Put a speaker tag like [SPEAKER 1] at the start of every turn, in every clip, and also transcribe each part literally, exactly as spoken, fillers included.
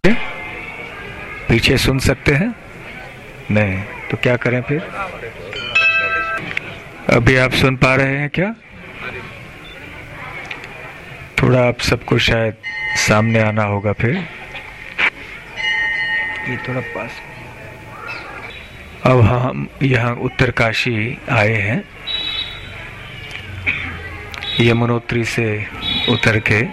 [SPEAKER 1] पीछे सुन सकते हैं? नहीं तो क्या करें फिर? अभी आप सुन पा रहे हैं क्या? थोड़ा आप सबको शायद सामने आना होगा फिर। ये थोड़ा पास। अब हम यहाँ उत्तरकाशी आए हैं, यमुनोत्री से उतर के।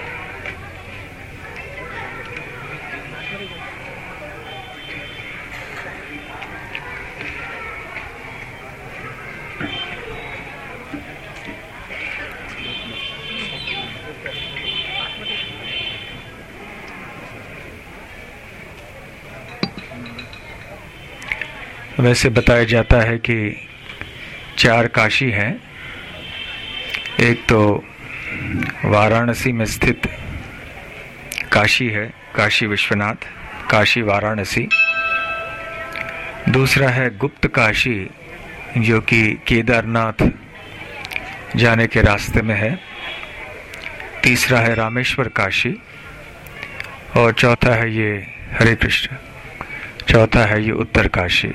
[SPEAKER 1] वैसे बताया जाता है कि चार काशी हैं। एक तो वाराणसी में स्थित काशी है, काशी विश्वनाथ, काशी वाराणसी। दूसरा है गुप्त काशी, जो कि केदारनाथ जाने के रास्ते में है। तीसरा है रामेश्वर काशी, और चौथा है ये हरे कृष्ण, चौथा है ये उत्तर काशी।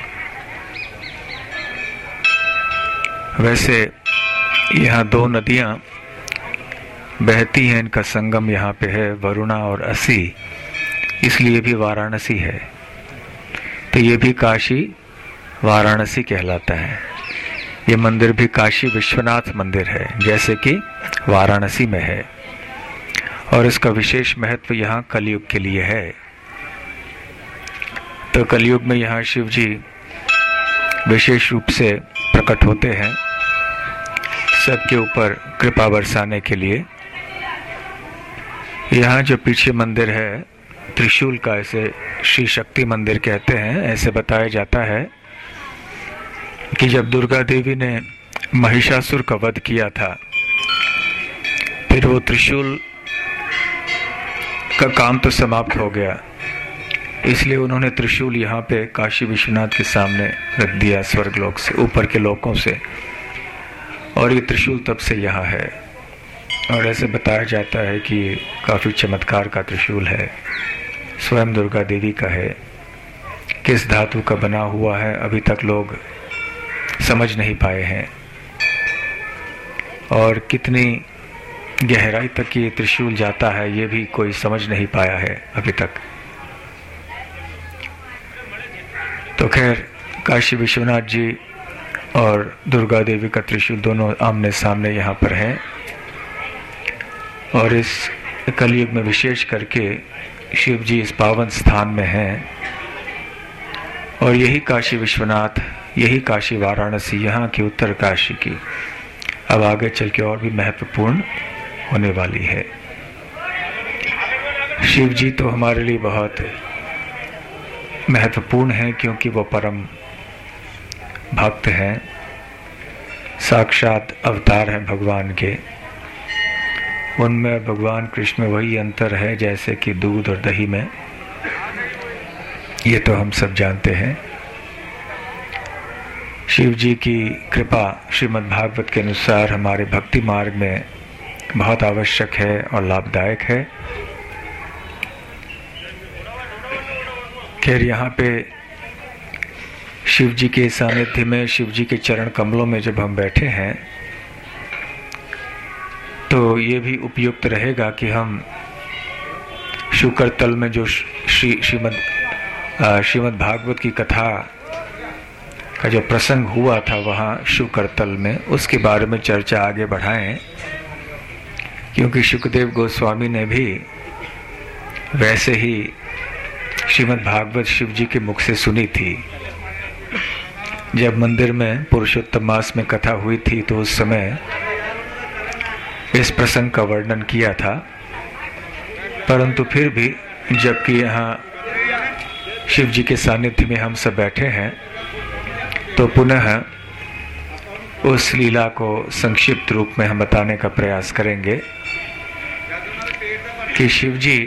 [SPEAKER 1] वैसे यहाँ दो नदियाँ बहती हैं, इनका संगम यहाँ पे है, वरुणा और असी, इसलिए भी वाराणसी है। तो ये भी काशी वाराणसी कहलाता है। ये मंदिर भी काशी विश्वनाथ मंदिर है, जैसे कि वाराणसी में है। और इसका विशेष महत्व यहाँ कलयुग के लिए है। तो कलयुग में यहाँ शिव जी विशेष रूप से प्रकट होते हैं, सबके ऊपर कृपा बरसाने के लिए। यहाँ जो पीछे मंदिर है त्रिशूल का, इसे श्री शक्ति मंदिर कहते हैं। ऐसे बताया जाता है कि जब दुर्गा देवी ने महिषासुर का वध किया था, फिर वो त्रिशूल का काम तो समाप्त हो गया, इसलिए उन्होंने त्रिशूल यहाँ पे काशी विश्वनाथ के सामने रख दिया, स्वर्गलोक से, ऊपर के लोकों से। और ये त्रिशूल तब से यहाँ है। और ऐसे बताया जाता है कि काफ़ी चमत्कार का त्रिशूल है, स्वयं दुर्गा देवी का है। किस धातु का बना हुआ है अभी तक लोग समझ नहीं पाए हैं, और कितनी गहराई तक ये त्रिशूल जाता है ये भी कोई समझ नहीं पाया है अभी तक। तो खैर, काशी विश्वनाथ जी और दुर्गा देवी का त्रिशूल दोनों आमने सामने यहाँ पर हैं। और इस कलयुग में विशेष करके शिव जी इस पावन स्थान में हैं। और यही काशी विश्वनाथ, यही काशी वाराणसी, यहाँ की उत्तर काशी की अब आगे चल के और भी महत्वपूर्ण होने वाली है। शिव जी तो हमारे लिए बहुत महत्वपूर्ण है, क्योंकि वो परम भक्त हैं, साक्षात अवतार हैं भगवान के। उनमें भगवान कृष्ण में वही अंतर है जैसे कि दूध और दही में, ये तो हम सब जानते हैं। शिव जी की कृपा श्रीमद् भागवत के अनुसार हमारे भक्ति मार्ग में बहुत आवश्यक है और लाभदायक है। खैर, यहाँ पे शिव जी के सानिध्य में, शिव जी के चरण कमलों में जब हम बैठे हैं, तो ये भी उपयुक्त रहेगा कि हम शुक्र तल में जो श्री श्रीमद् श्रीमद् भागवत की कथा का जो प्रसंग हुआ था वहाँ शुक्र तल में, उसके बारे में चर्चा आगे बढ़ाएं। क्योंकि शुकदेव गोस्वामी ने भी वैसे ही श्रीमद् भागवत शिव जी के मुख से सुनी थी। जब मंदिर में पुरुषोत्तम मास में कथा हुई थी तो उस समय इस प्रसंग का वर्णन किया था। परंतु फिर भी जबकि यहाँ शिव जी के सानिध्य में हम सब बैठे हैं, तो पुनः उस लीला को संक्षिप्त रूप में हम बताने का प्रयास करेंगे कि शिव जी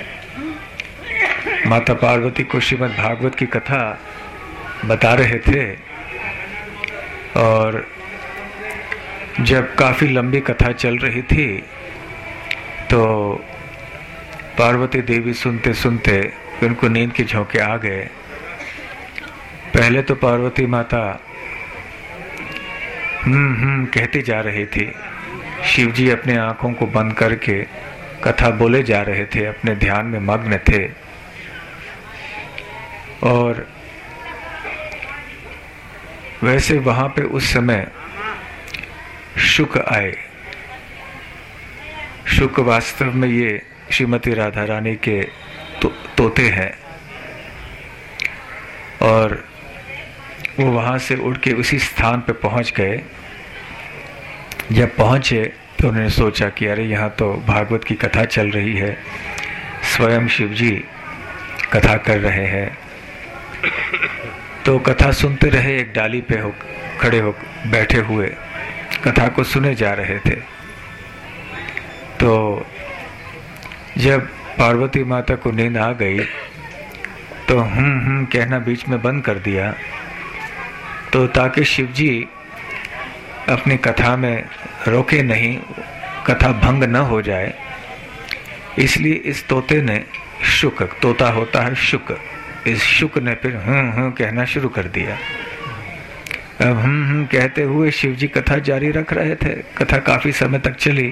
[SPEAKER 1] माता पार्वती को श्रीमद् भागवत की कथा बता रहे थे। और जब काफ़ी लंबी कथा चल रही थी तो पार्वती देवी सुनते सुनते उनको नींद के झोंके आ गए। पहले तो पार्वती माता हम्म हम्म कहती जा रही थी। शिवजी अपने आंखों को बंद करके कथा बोले जा रहे थे, अपने ध्यान में मग्न थे। और वैसे वहां पे उस समय शुक आए। शुक वास्तव में ये श्रीमती राधा रानी के तो, तोते हैं। और वो वहां से उड़ के उसी स्थान पे पहुंच गए। जब पहुंचे तो उन्होंने सोचा कि अरे यहाँ तो भागवत की कथा चल रही है, स्वयं शिवजी कथा कर रहे हैं। तो कथा सुनते रहे, एक डाली पे हो खड़े हो बैठे हुए कथा को सुने जा रहे थे। तो जब पार्वती माता को नींद आ गई तो हम्म हम्म कहना बीच में बंद कर दिया। तो ताकि शिवजी अपनी कथा में रोके नहीं, कथा भंग न हो जाए, इसलिए इस तोते ने, शुक तोता होता है शुक, इस शुक ने फिर हम्म हम्म कहना शुरू कर दिया। अब हम्म हम्म कहते हुए शिवजी कथा जारी रख रहे थे। कथा काफी समय तक चली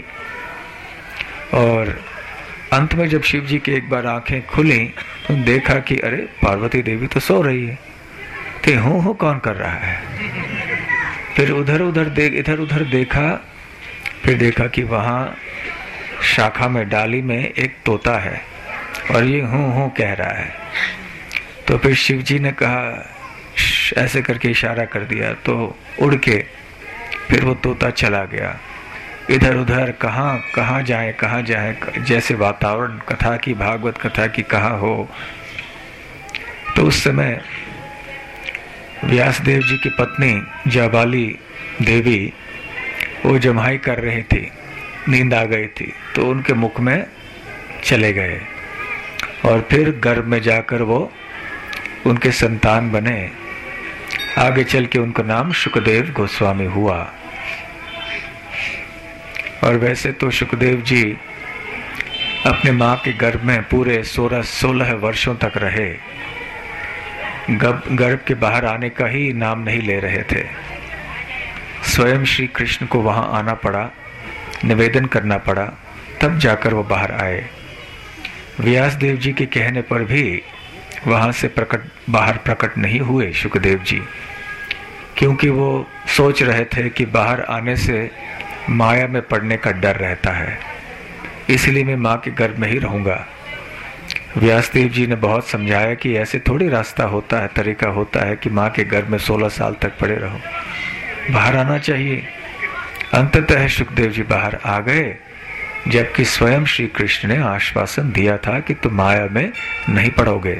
[SPEAKER 1] और अंत में जब शिवजी की एक बार आंखें खुली तो देखा कि अरे पार्वती देवी तो सो रही है। तो हूँ हूँ कौन कर रहा है। फिर उधर उधर देख इधर उधर देखा, फिर देखा कि वहाँ शाखा में डाली में एक तोता है और ये हूँ हूँ कह रहा है। तो फिर शिवजी ने कहा, ऐसे करके इशारा कर दिया, तो उड़ के फिर वो तोता चला गया। इधर उधर कहाँ कहाँ जाए कहाँ जाए, जैसे वातावरण कथा की, भागवत कथा की कहाँ हो। तो उस समय व्यासदेव जी की पत्नी जाबाली देवी वो जमाई कर रही थी, नींद आ गई थी, तो उनके मुख में चले गए और फिर गर्भ में जाकर वो उनके संतान बने। आगे चल के उनका नाम शुकदेव गोस्वामी हुआ। और वैसे तो शुकदेव जी अपने माँ के गर्भ में पूरे सोलह सोलह वर्षों तक रहे। गर्भ के बाहर आने का ही नाम नहीं ले रहे थे। स्वयं श्री कृष्ण को वहां आना पड़ा, निवेदन करना पड़ा, तब जाकर वो बाहर आए। व्यासदेव जी के कहने पर भी वहां से प्रकट बाहर प्रकट नहीं हुए शुकदेव जी, क्योंकि वो सोच रहे थे कि बाहर आने से माया में पड़ने का डर रहता है, इसलिए मैं माँ के गर्भ में ही रहूंगा। व्यासदेव जी ने बहुत समझाया कि ऐसे थोड़ी रास्ता होता है, तरीका होता है कि माँ के गर्भ में सोलह साल तक पड़े रहो, बाहर आना चाहिए। अंततः शुकदेव जी बाहर आ गए, जबकि स्वयं श्री कृष्ण ने आश्वासन दिया था कि तुम माया में नहीं पड़ोगे।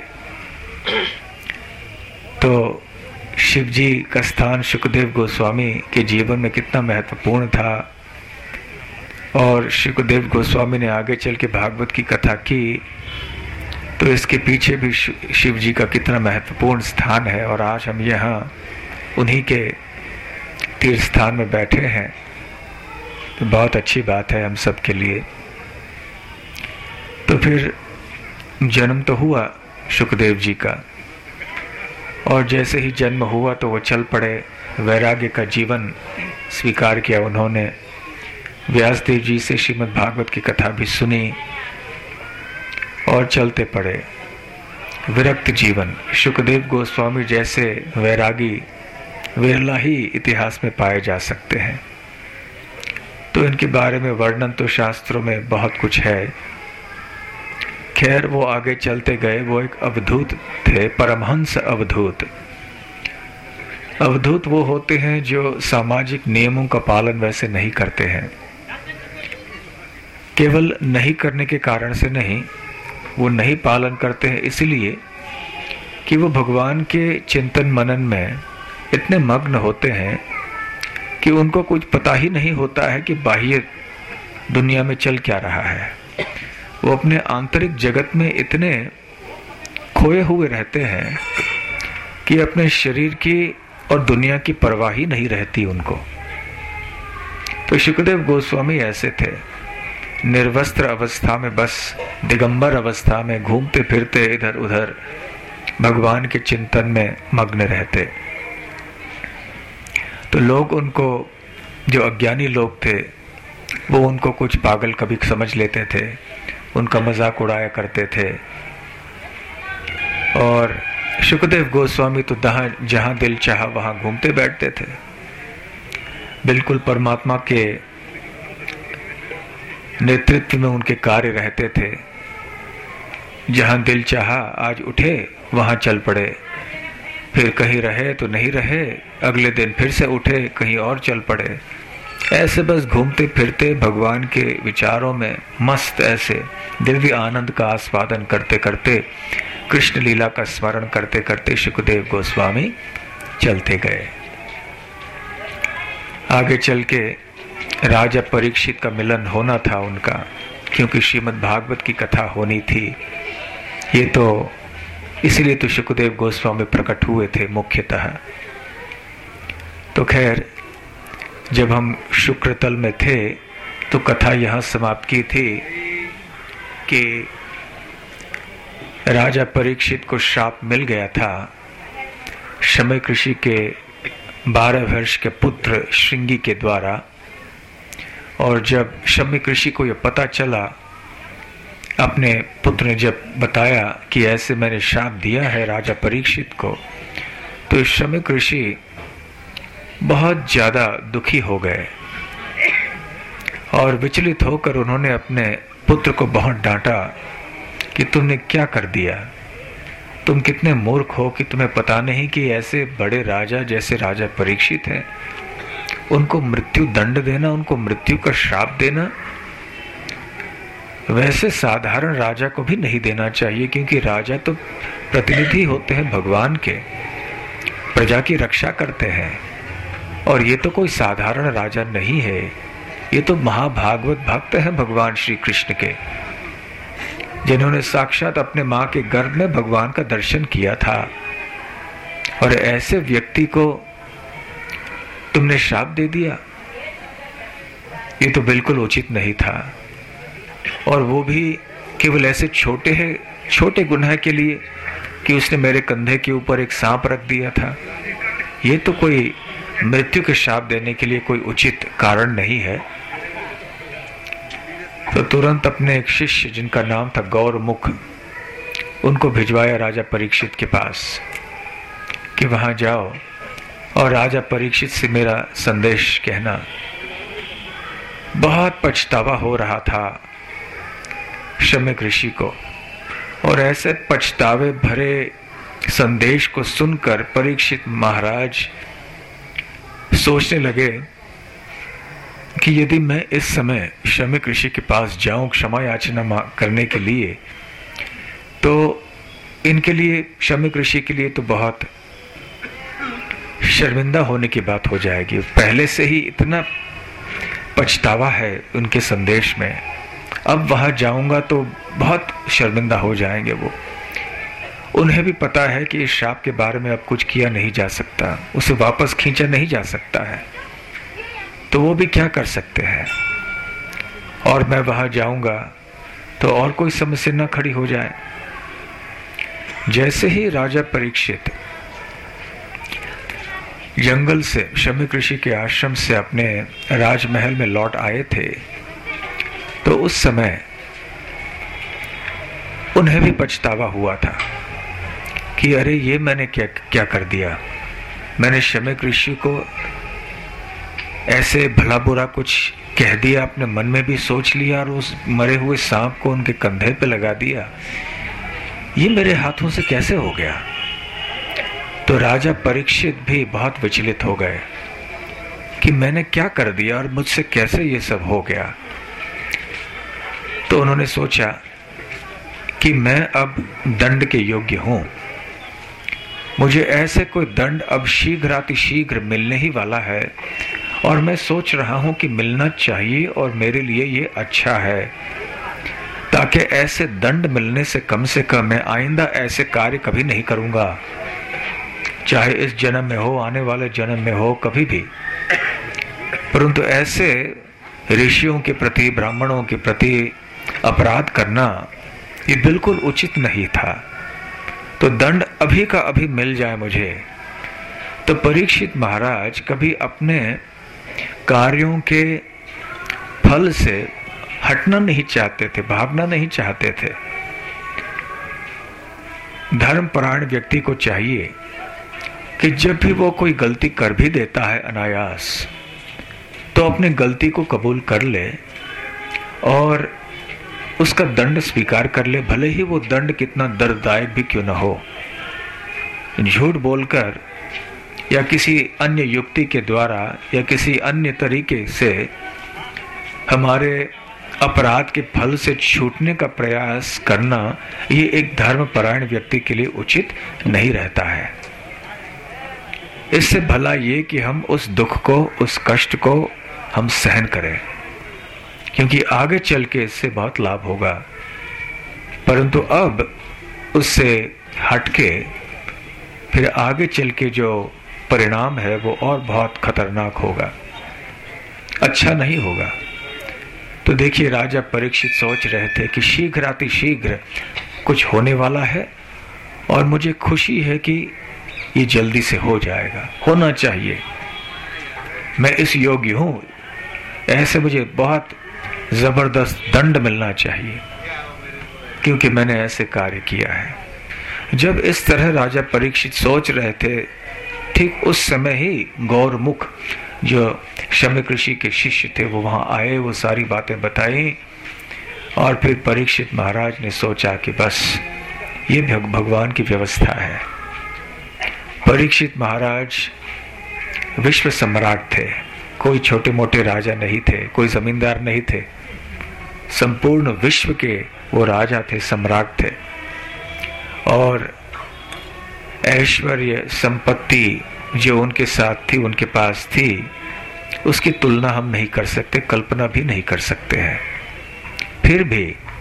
[SPEAKER 1] तो शिव जी का स्थान शुकदेव गोस्वामी के जीवन में कितना महत्वपूर्ण था। और शुकदेव गोस्वामी ने आगे चल के भागवत की कथा की, तो इसके पीछे भी शिव जी का कितना महत्वपूर्ण स्थान है। और आज हम यहाँ उन्हीं के तीर्थ स्थान में बैठे हैं, तो बहुत अच्छी बात है हम सब के लिए। तो फिर जन्म तो हुआ शुकदेव जी का, और जैसे ही जन्म हुआ तो वो चल पड़े, वैराग्य का जीवन स्वीकार किया उन्होंने। व्यासदेव जी से श्रीमद् भागवत की कथा भी सुनी और चलते पड़े। विरक्त जीवन। शुकदेव गोस्वामी जैसे वैरागी विरला ही इतिहास में पाए जा सकते हैं। तो इनके बारे में वर्णन तो शास्त्रों में बहुत कुछ है। खैर वो आगे चलते गए। वो एक अवधूत थे, परमहंस अवधूत। अवधूत वो होते हैं जो सामाजिक नियमों का पालन वैसे नहीं करते हैं। केवल नहीं करने के कारण से नहीं, वो नहीं पालन करते हैं इसलिए कि वो भगवान के चिंतन मनन में इतने मग्न होते हैं कि उनको कुछ पता ही नहीं होता है कि बाह्य दुनिया में चल क्या रहा है। वो अपने आंतरिक जगत में इतने खोए हुए रहते हैं कि अपने शरीर की और दुनिया की परवाह ही नहीं रहती उनको। तो शुकदेव गोस्वामी ऐसे थे। निर्वस्त्र अवस्था में, बस दिगंबर अवस्था में घूमते फिरते इधर उधर भगवान के चिंतन में मग्न रहते। तो लोग उनको, जो अज्ञानी लोग थे, वो उनको कुछ पागल कभी समझ लेते थे, उनका मजाक उड़ाया करते थे। और शुकदेव गोस्वामी तो जहां दिल चाहा वहां घूमते बैठते थे, बिल्कुल परमात्मा के नेतृत्व में उनके कार्य रहते थे। जहां दिल चाहा आज उठे वहां चल पड़े, फिर कहीं रहे तो नहीं रहे, अगले दिन फिर से उठे कहीं और चल पड़े। ऐसे बस घूमते फिरते भगवान के विचारों में मस्त, ऐसे दिव्य आनंद का आस्वादन करते करते, कृष्ण लीला का स्मरण करते करते शुकदेव गोस्वामी चलते गए। आगे चल के राजा परीक्षित का मिलन होना था उनका, क्योंकि श्रीमद् भागवत की कथा होनी थी। ये तो इसलिए तो शुकदेव गोस्वामी प्रकट हुए थे मुख्यतः। तो खैर, जब हम शुक्रतल में थे तो कथा यहां समाप्त की थी कि राजा परीक्षित को श्राप मिल गया था शमय ऋषि के बारह वर्ष के पुत्र श्रृंगी के द्वारा। और जब शमय ऋषि को यह पता चला, अपने पुत्र ने जब बताया कि ऐसे मैंने श्राप दिया है राजा परीक्षित को, तो शमय ऋषि बहुत ज्यादा दुखी हो गए और विचलित होकर उन्होंने अपने पुत्र को बहुत डांटा कि तुमने क्या कर दिया, तुम कितने मूर्ख हो कि तुम्हें पता नहीं कि ऐसे बड़े राजा जैसे राजा परीक्षित हैं, उनको मृत्यु दंड देना, उनको मृत्यु का श्राप देना वैसे साधारण राजा को भी नहीं देना चाहिए, क्योंकि राजा तो प्रतिनिधि होते हैं भगवान के, प्रजा की रक्षा करते हैं। और ये तो कोई साधारण राजा नहीं है, ये तो महाभागवत भक्त हैं भगवान श्री कृष्ण के, जिन्होंने साक्षात अपने मां के गर्भ में भगवान का दर्शन किया था। और ऐसे व्यक्ति को तुमने श्राप दे दिया, ये तो बिल्कुल उचित नहीं था। और वो भी केवल ऐसे छोटे है छोटे गुनाह के लिए कि उसने मेरे कंधे के ऊपर एक सांप रख दिया था, ये तो कोई मृत्यु के श्राप देने के लिए कोई उचित कारण नहीं है। तो तुरंत अपने एक शिष्य जिनका नाम था गौरमुख, उनको भिजवाया राजा परीक्षित के पास कि वहां जाओ और राजा परीक्षित से मेरा संदेश कहना। बहुत पछतावा हो रहा था शमय ऋषि को, और ऐसे पछतावे भरे संदेश को सुनकर परीक्षित महाराज सोचने लगे कि यदि मैं इस समय शमय ऋषि के पास जाऊं क्षमा याचना करने के लिए, तो इनके लिए, शमय ऋषि के लिए तो बहुत शर्मिंदा होने की बात हो जाएगी। पहले से ही इतना पछतावा है उनके संदेश में, अब वहां जाऊंगा तो बहुत शर्मिंदा हो जाएंगे वो। उन्हें भी पता है कि इस श्राप के बारे में अब कुछ किया नहीं जा सकता, उसे वापस खींचा नहीं जा सकता है, तो वो भी क्या कर सकते हैं। और मैं वहां जाऊंगा तो और कोई समस्या न खड़ी हो जाए। जैसे ही राजा परीक्षित जंगल से शमय ऋषि के आश्रम से अपने राजमहल में लौट आए थे, तो उस समय उन्हें भी पछतावा हुआ था कि अरे ये मैंने क्या क्या कर दिया। मैंने शमय ऋषि को ऐसे भला बुरा कुछ कह दिया, अपने मन में भी सोच लिया और उस मरे हुए सांप को उनके कंधे पे लगा दिया। ये मेरे हाथों से कैसे हो गया। तो राजा परीक्षित भी बहुत विचलित हो गए कि मैंने क्या कर दिया और मुझसे कैसे ये सब हो गया। तो उन्होंने सोचा कि मैं अब दंड के योग्य हूं, मुझे ऐसे कोई दंड अब शीघ्रातिशीघ्र मिलने ही वाला है, और मैं सोच रहा हूं कि मिलना चाहिए और मेरे लिए ये अच्छा है, ताकि ऐसे दंड मिलने से कम से कम मैं आइंदा ऐसे कार्य कभी नहीं करूंगा, चाहे इस जन्म में हो, आने वाले जन्म में हो, कभी भी। परंतु ऐसे ऋषियों के प्रति, ब्राह्मणों के प्रति अपराध करना ये बिल्कुल उचित नहीं था। तो दंड अभी का अभी मिल जाए मुझे। तो परीक्षित महाराज कभी अपने कार्यों के फल से हटना नहीं चाहते थे, भागना नहीं चाहते थे। धर्मपरायण व्यक्ति को चाहिए कि जब भी वो कोई गलती कर भी देता है अनायास, तो अपनी गलती को कबूल कर ले और उसका दंड स्वीकार कर ले, भले ही वो दंड कितना दर्ददायक भी क्यों न हो। झूठ बोलकर या किसी अन्य युक्ति के द्वारा या किसी अन्य तरीके से हमारे अपराध के फल से छूटने का प्रयास करना, ये एक धर्मपरायण व्यक्ति के लिए उचित नहीं रहता है। इससे भला ये कि हम उस दुख को, उस कष्ट को हम सहन करें, क्योंकि आगे चल के इससे बहुत लाभ होगा। परंतु अब उससे हटके फिर आगे चल के जो परिणाम है वो और बहुत खतरनाक होगा, अच्छा नहीं होगा। तो देखिए, राजा परीक्षित सोच रहे थे कि शीघ्राति शीघ्र कुछ होने वाला है और मुझे खुशी है कि ये जल्दी से हो जाएगा, होना चाहिए। मैं इस योग्य हूं, ऐसे मुझे बहुत जबरदस्त दंड मिलना चाहिए क्योंकि मैंने ऐसे कार्य किया है। जब इस तरह राजा परीक्षित सोच रहे थे, ठीक उस समय ही गौरमुख जो शम्यक ऋषि के शिष्य थे वो वहां आए, वो सारी बातें बताई और फिर परीक्षित महाराज ने सोचा कि बस ये भगवान की व्यवस्था है। परीक्षित महाराज विश्व सम्राट थे, कोई छोटे मोटे राजा नहीं थे, कोई जमींदार नहीं थे, संपूर्ण विश्व के वो राजा थे, सम्राट थे। और ऐश्वर्य संपत्ति जो उनके साथ थी, उनके पास थी, उसकी तुलना हम नहीं कर सकते, कल्पना भी नहीं कर सकते हैं। फिर भी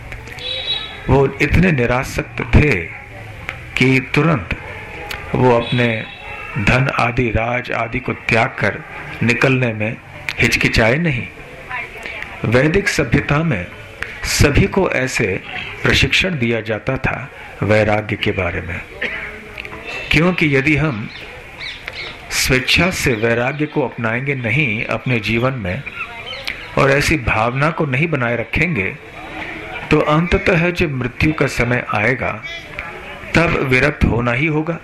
[SPEAKER 1] वो इतने निरासक्त थे कि तुरंत वो अपने धन आदि, राज आदि को त्याग कर निकलने में हिचकिचाए नहीं। वैदिक सभ्यता में सभी को ऐसे प्रशिक्षण दिया जाता था वैराग्य के बारे में, क्योंकि यदि हम स्वेच्छा से वैराग्य को अपनाएंगे नहीं अपने जीवन में और ऐसी भावना को नहीं बनाए रखेंगे, तो अंततः जब मृत्यु का समय आएगा तब विरक्त होना ही होगा।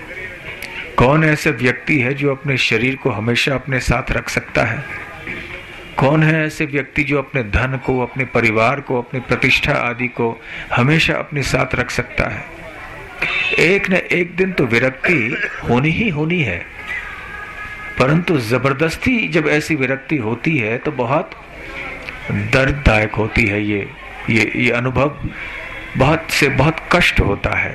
[SPEAKER 1] कौन ऐसे व्यक्ति है जो अपने शरीर को हमेशा अपने साथ रख सकता है? कौन है ऐसे व्यक्ति जो अपने धन को, अपने परिवार को, अपनी प्रतिष्ठा आदि को हमेशा अपने साथ रख सकता है? एक न एक दिन तो विरक्ति होनी ही होनी है। परंतु जबरदस्ती जब ऐसी विरक्ति होती है तो बहुत दर्ददायक होती है। ये ये ये अनुभव बहुत से बहुत कष्ट होता है।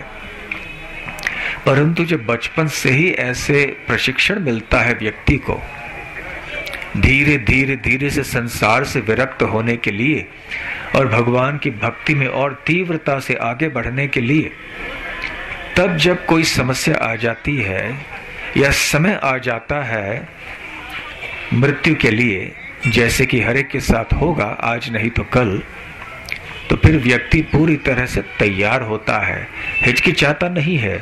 [SPEAKER 1] परंतु जब बचपन से ही ऐसे प्रशिक्षण मिलता है व्यक्ति को धीरे धीरे धीरे से संसार से विरक्त होने के लिए और भगवान की भक्ति में और तीव्रता से आगे बढ़ने के लिए, तब जब कोई समस्या आ जाती है या समय आ जाता है मृत्यु के लिए, जैसे कि हर एक के साथ होगा आज नहीं तो कल, तो फिर व्यक्ति पूरी तरह से तैयार होता है, हिचकिचाता नहीं है।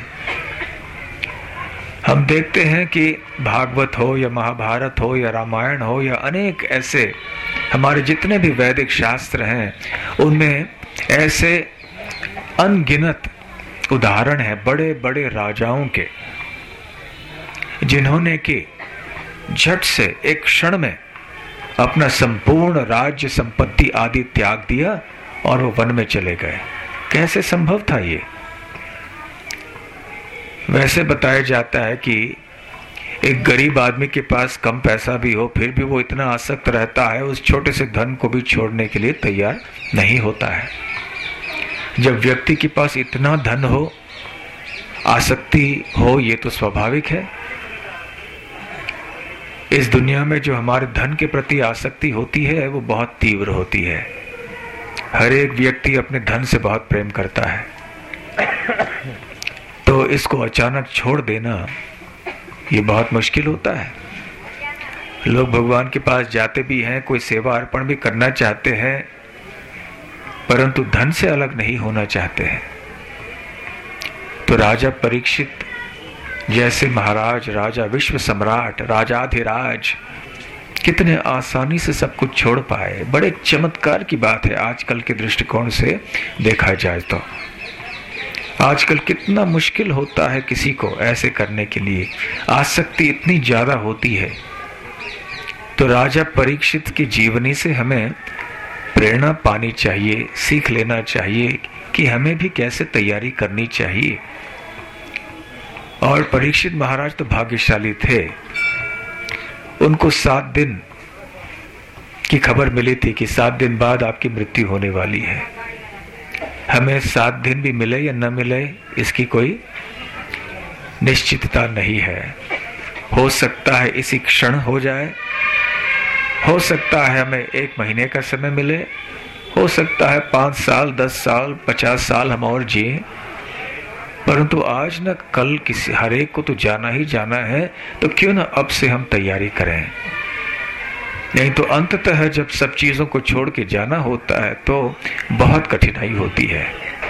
[SPEAKER 1] हम देखते हैं कि भागवत हो या महाभारत हो या रामायण हो या अनेक ऐसे हमारे जितने भी वैदिक शास्त्र हैं, उनमें ऐसे अनगिनत उदाहरण है बड़े बड़े राजाओं के, जिन्होंने कि झट से एक क्षण में अपना संपूर्ण राज्य संपत्ति आदि त्याग दिया और वो वन में चले गए। कैसे संभव था ये? वैसे बताया जाता है कि एक गरीब आदमी के पास कम पैसा भी हो, फिर भी वो इतना आसक्त रहता है, उस छोटे से धन को भी छोड़ने के लिए तैयार नहीं होता है। जब व्यक्ति के पास इतना धन हो, आसक्ति हो, ये तो स्वाभाविक है। इस दुनिया में जो हमारे धन के प्रति आसक्ति होती है वो बहुत तीव्र होती है। हर एक व्यक्ति अपने धन से बहुत प्रेम करता है, तो इसको अचानक छोड़ देना ये बहुत मुश्किल होता है। लोग भगवान के पास जाते भी हैं, कोई सेवा अर्पण भी करना चाहते हैं, परंतु धन से अलग नहीं होना चाहते हैं। तो राजा परीक्षित जैसे महाराज, राजा विश्व सम्राट, राजाधिराज कितने आसानी से सब कुछ छोड़ पाए। बड़े चमत्कार की बात है आजकल के दृष्टिकोण से देखा जाए तो। आजकल कितना मुश्किल होता है किसी को ऐसे करने के लिए, आसक्ति इतनी ज्यादा होती है। तो राजा परीक्षित की जीवनी से हमें प्रेरणा पानी चाहिए, सीख लेना चाहिए कि हमें भी कैसे तैयारी करनी चाहिए। और परीक्षित महाराज तो भाग्यशाली थे, उनको सात दिन की खबर मिली थी कि सात दिन बाद आपकी मृत्यु होने वाली है। हमें सात दिन भी मिले या न मिले इसकी कोई निश्चितता नहीं है। हो सकता है इसी क्षण हो जाए, हो सकता है हमें एक महीने का समय मिले, हो सकता है पांच साल, दस साल, पचास साल हम और जिए, परंतु आज न कल किसी हर एक को तो जाना ही जाना है। तो क्यों ना अब से हम तैयारी करें। नहीं तो अंततः जब सब चीजों को छोड़ के जाना होता है तो बहुत कठिनाई होती है।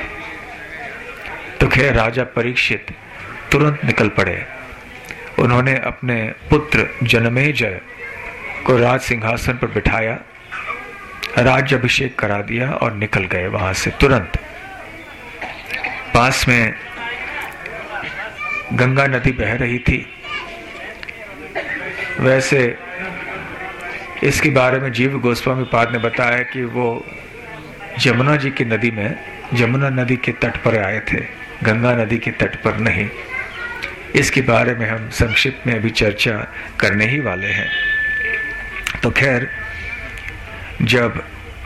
[SPEAKER 1] तो खैर राजा परीक्षित तुरंत निकल पड़े। उन्होंने अपने पुत्र जनमेजय को राज सिंहासन पर बिठाया, राज्याभिषेक करा दिया और निकल गए वहां से तुरंत। पास में गंगा नदी बह रही थी। वैसे इसके बारे में जीव गोस्वामी पाद ने बताया कि वो जमुना जी की नदी में, जमुना नदी के तट पर आए थे, गंगा नदी के तट पर नहीं। इसके बारे में हम संक्षिप्त में अभी चर्चा करने ही वाले हैं। तो खैर जब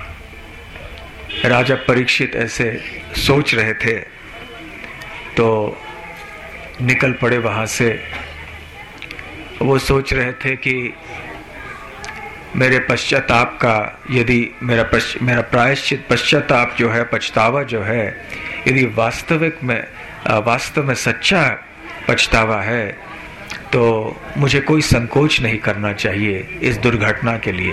[SPEAKER 1] राजा परीक्षित ऐसे सोच रहे थे तो निकल पड़े वहां से। वो सोच रहे थे कि मेरे पश्चाताप का, यदि मेरा पश्च, मेरा प्रायश्चित पश्चाताप जो है, पछतावा जो है, यदि वास्तविक में वास्तव में सच्चा पछतावा है तो मुझे कोई संकोच नहीं करना चाहिए इस दुर्घटना के लिए।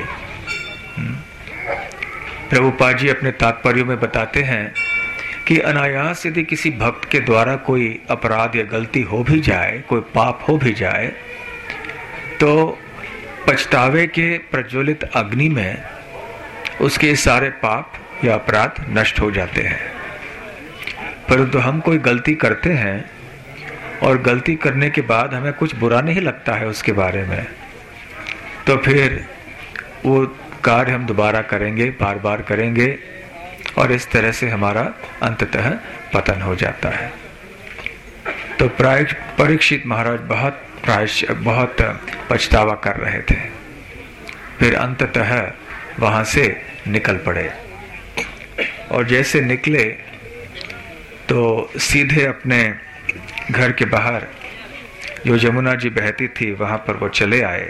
[SPEAKER 1] प्रभुपाद जी अपने तात्पर्यों में बताते हैं कि अनायास यदि किसी भक्त के द्वारा कोई अपराध या गलती हो भी जाए, कोई पाप हो भी जाए, तो पछतावे के प्रज्वलित अग्नि में उसके सारे पाप या अपराध नष्ट हो जाते हैं। परंतु हम कोई गलती करते हैं और गलती करने के बाद हमें कुछ बुरा नहीं लगता है उसके बारे में, तो फिर वो कार्य हम दोबारा करेंगे, बार बार करेंगे और इस तरह से हमारा अंततः पतन हो जाता है। तो परीक्षित महाराज बहुत बहुत पछतावा कर रहे थे। फिर अंततः वहां से निकल पड़े और जैसे निकले तो सीधे अपने घर के बाहर जो जमुना जी बहती थी वहां पर वो चले आए।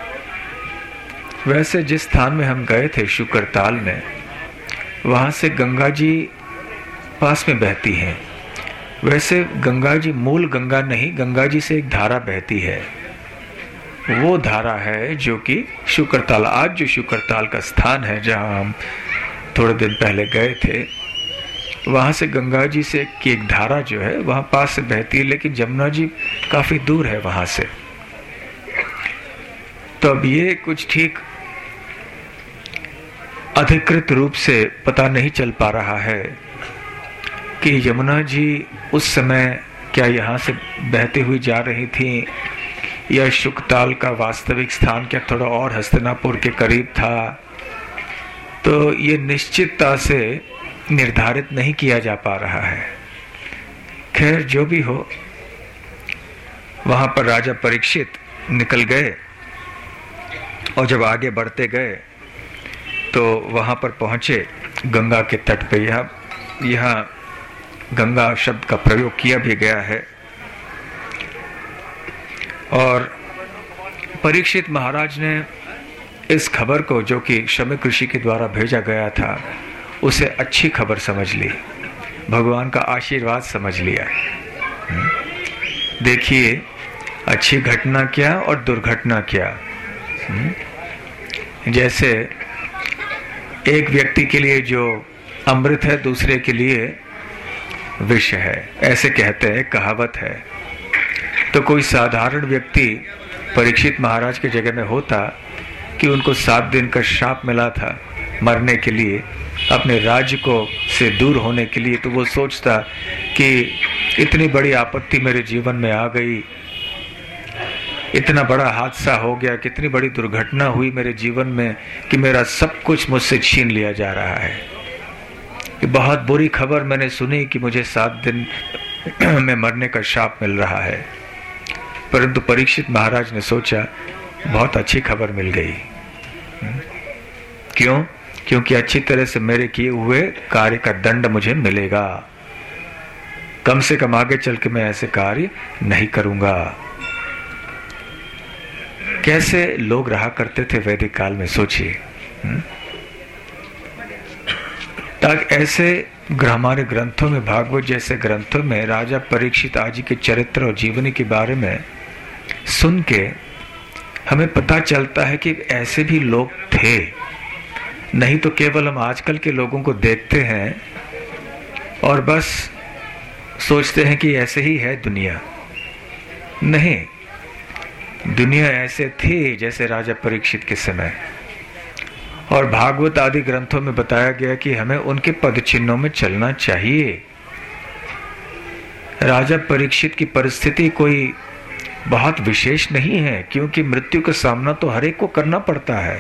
[SPEAKER 1] वैसे जिस स्थान में हम गए थे शुक्रताल में, वहां से गंगा जी पास में बहती हैं। वैसे गंगा जी मूल गंगा नहीं, गंगा जी से एक धारा बहती है। वो धारा है जो कि शुक्रताल, आज जो शुक्रताल का स्थान है जहां हम थोड़े दिन पहले गए थे, वहां से गंगा जी से की एक धारा जो है वहां पास से बहती है, लेकिन जमुना जी काफी दूर है वहां से। तो अब ये कुछ ठीक अधिकृत रूप से पता नहीं चल पा रहा है कि यमुना जी उस समय क्या यहाँ से बहती हुई जा रही थी या शुक्रताल का वास्तविक स्थान क्या थोड़ा और हस्तिनापुर के करीब था। तो ये निश्चितता से निर्धारित नहीं किया जा पा रहा है। खैर जो भी हो, वहां पर राजा परीक्षित निकल गए और जब आगे बढ़ते गए तो वहां पर पहुंचे गंगा के तट पे। यहाँ यहाँ गंगा शब्द का प्रयोग किया भी गया है। और परीक्षित महाराज ने इस खबर को, जो कि शमीक ऋषि के द्वारा भेजा गया था, उसे अच्छी खबर समझ ली, भगवान का आशीर्वाद समझ लिया। देखिए अच्छी घटना क्या और दुर्घटना क्या। जैसे एक व्यक्ति के लिए जो अमृत है दूसरे के लिए विष है, ऐसे कहते हैं, कहावत है। तो कोई साधारण व्यक्ति परीक्षित महाराज की जगह में होता कि उनको सात दिन का श्राप मिला था मरने के लिए, अपने राज्य को से दूर होने के लिए, तो वो सोचता कि इतनी बड़ी आपत्ति मेरे जीवन में आ गई, इतना बड़ा हादसा हो गया, कितनी बड़ी दुर्घटना हुई मेरे जीवन में कि मेरा सब कुछ मुझसे छीन लिया जा रहा है। कि बहुत बुरी खबर मैंने सुनी कि मुझे सात दिन में मरने का श्राप मिल रहा है। परंतु परीक्षित महाराज ने सोचा बहुत अच्छी खबर मिल गई। क्यों? क्योंकि अच्छी तरह से मेरे किए हुए कार्य का दंड मुझे मिलेगा। कम से कम आगे चल के मैं ऐसे कार्य नहीं करूंगा। कैसे लोग रहा करते थे वैदिक काल में, सोचिए। ताकि ऐसे हमारे ग्रंथों में, भागवत जैसे ग्रंथों में राजा परीक्षित आदि के चरित्र और जीवनी के बारे में सुन के हमें पता चलता है कि ऐसे भी लोग थे। नहीं तो केवल हम आजकल के लोगों को देखते हैं और बस सोचते हैं कि ऐसे ही है दुनिया। नहीं, दुनिया ऐसे थी जैसे राजा परीक्षित के समय। और भागवत आदि ग्रंथों में बताया गया कि हमें उनके पद चिन्हों में चलना चाहिए। राजा परीक्षित की परिस्थिति कोई बहुत विशेष नहीं है, क्योंकि मृत्यु का सामना तो हर एक को करना पड़ता है।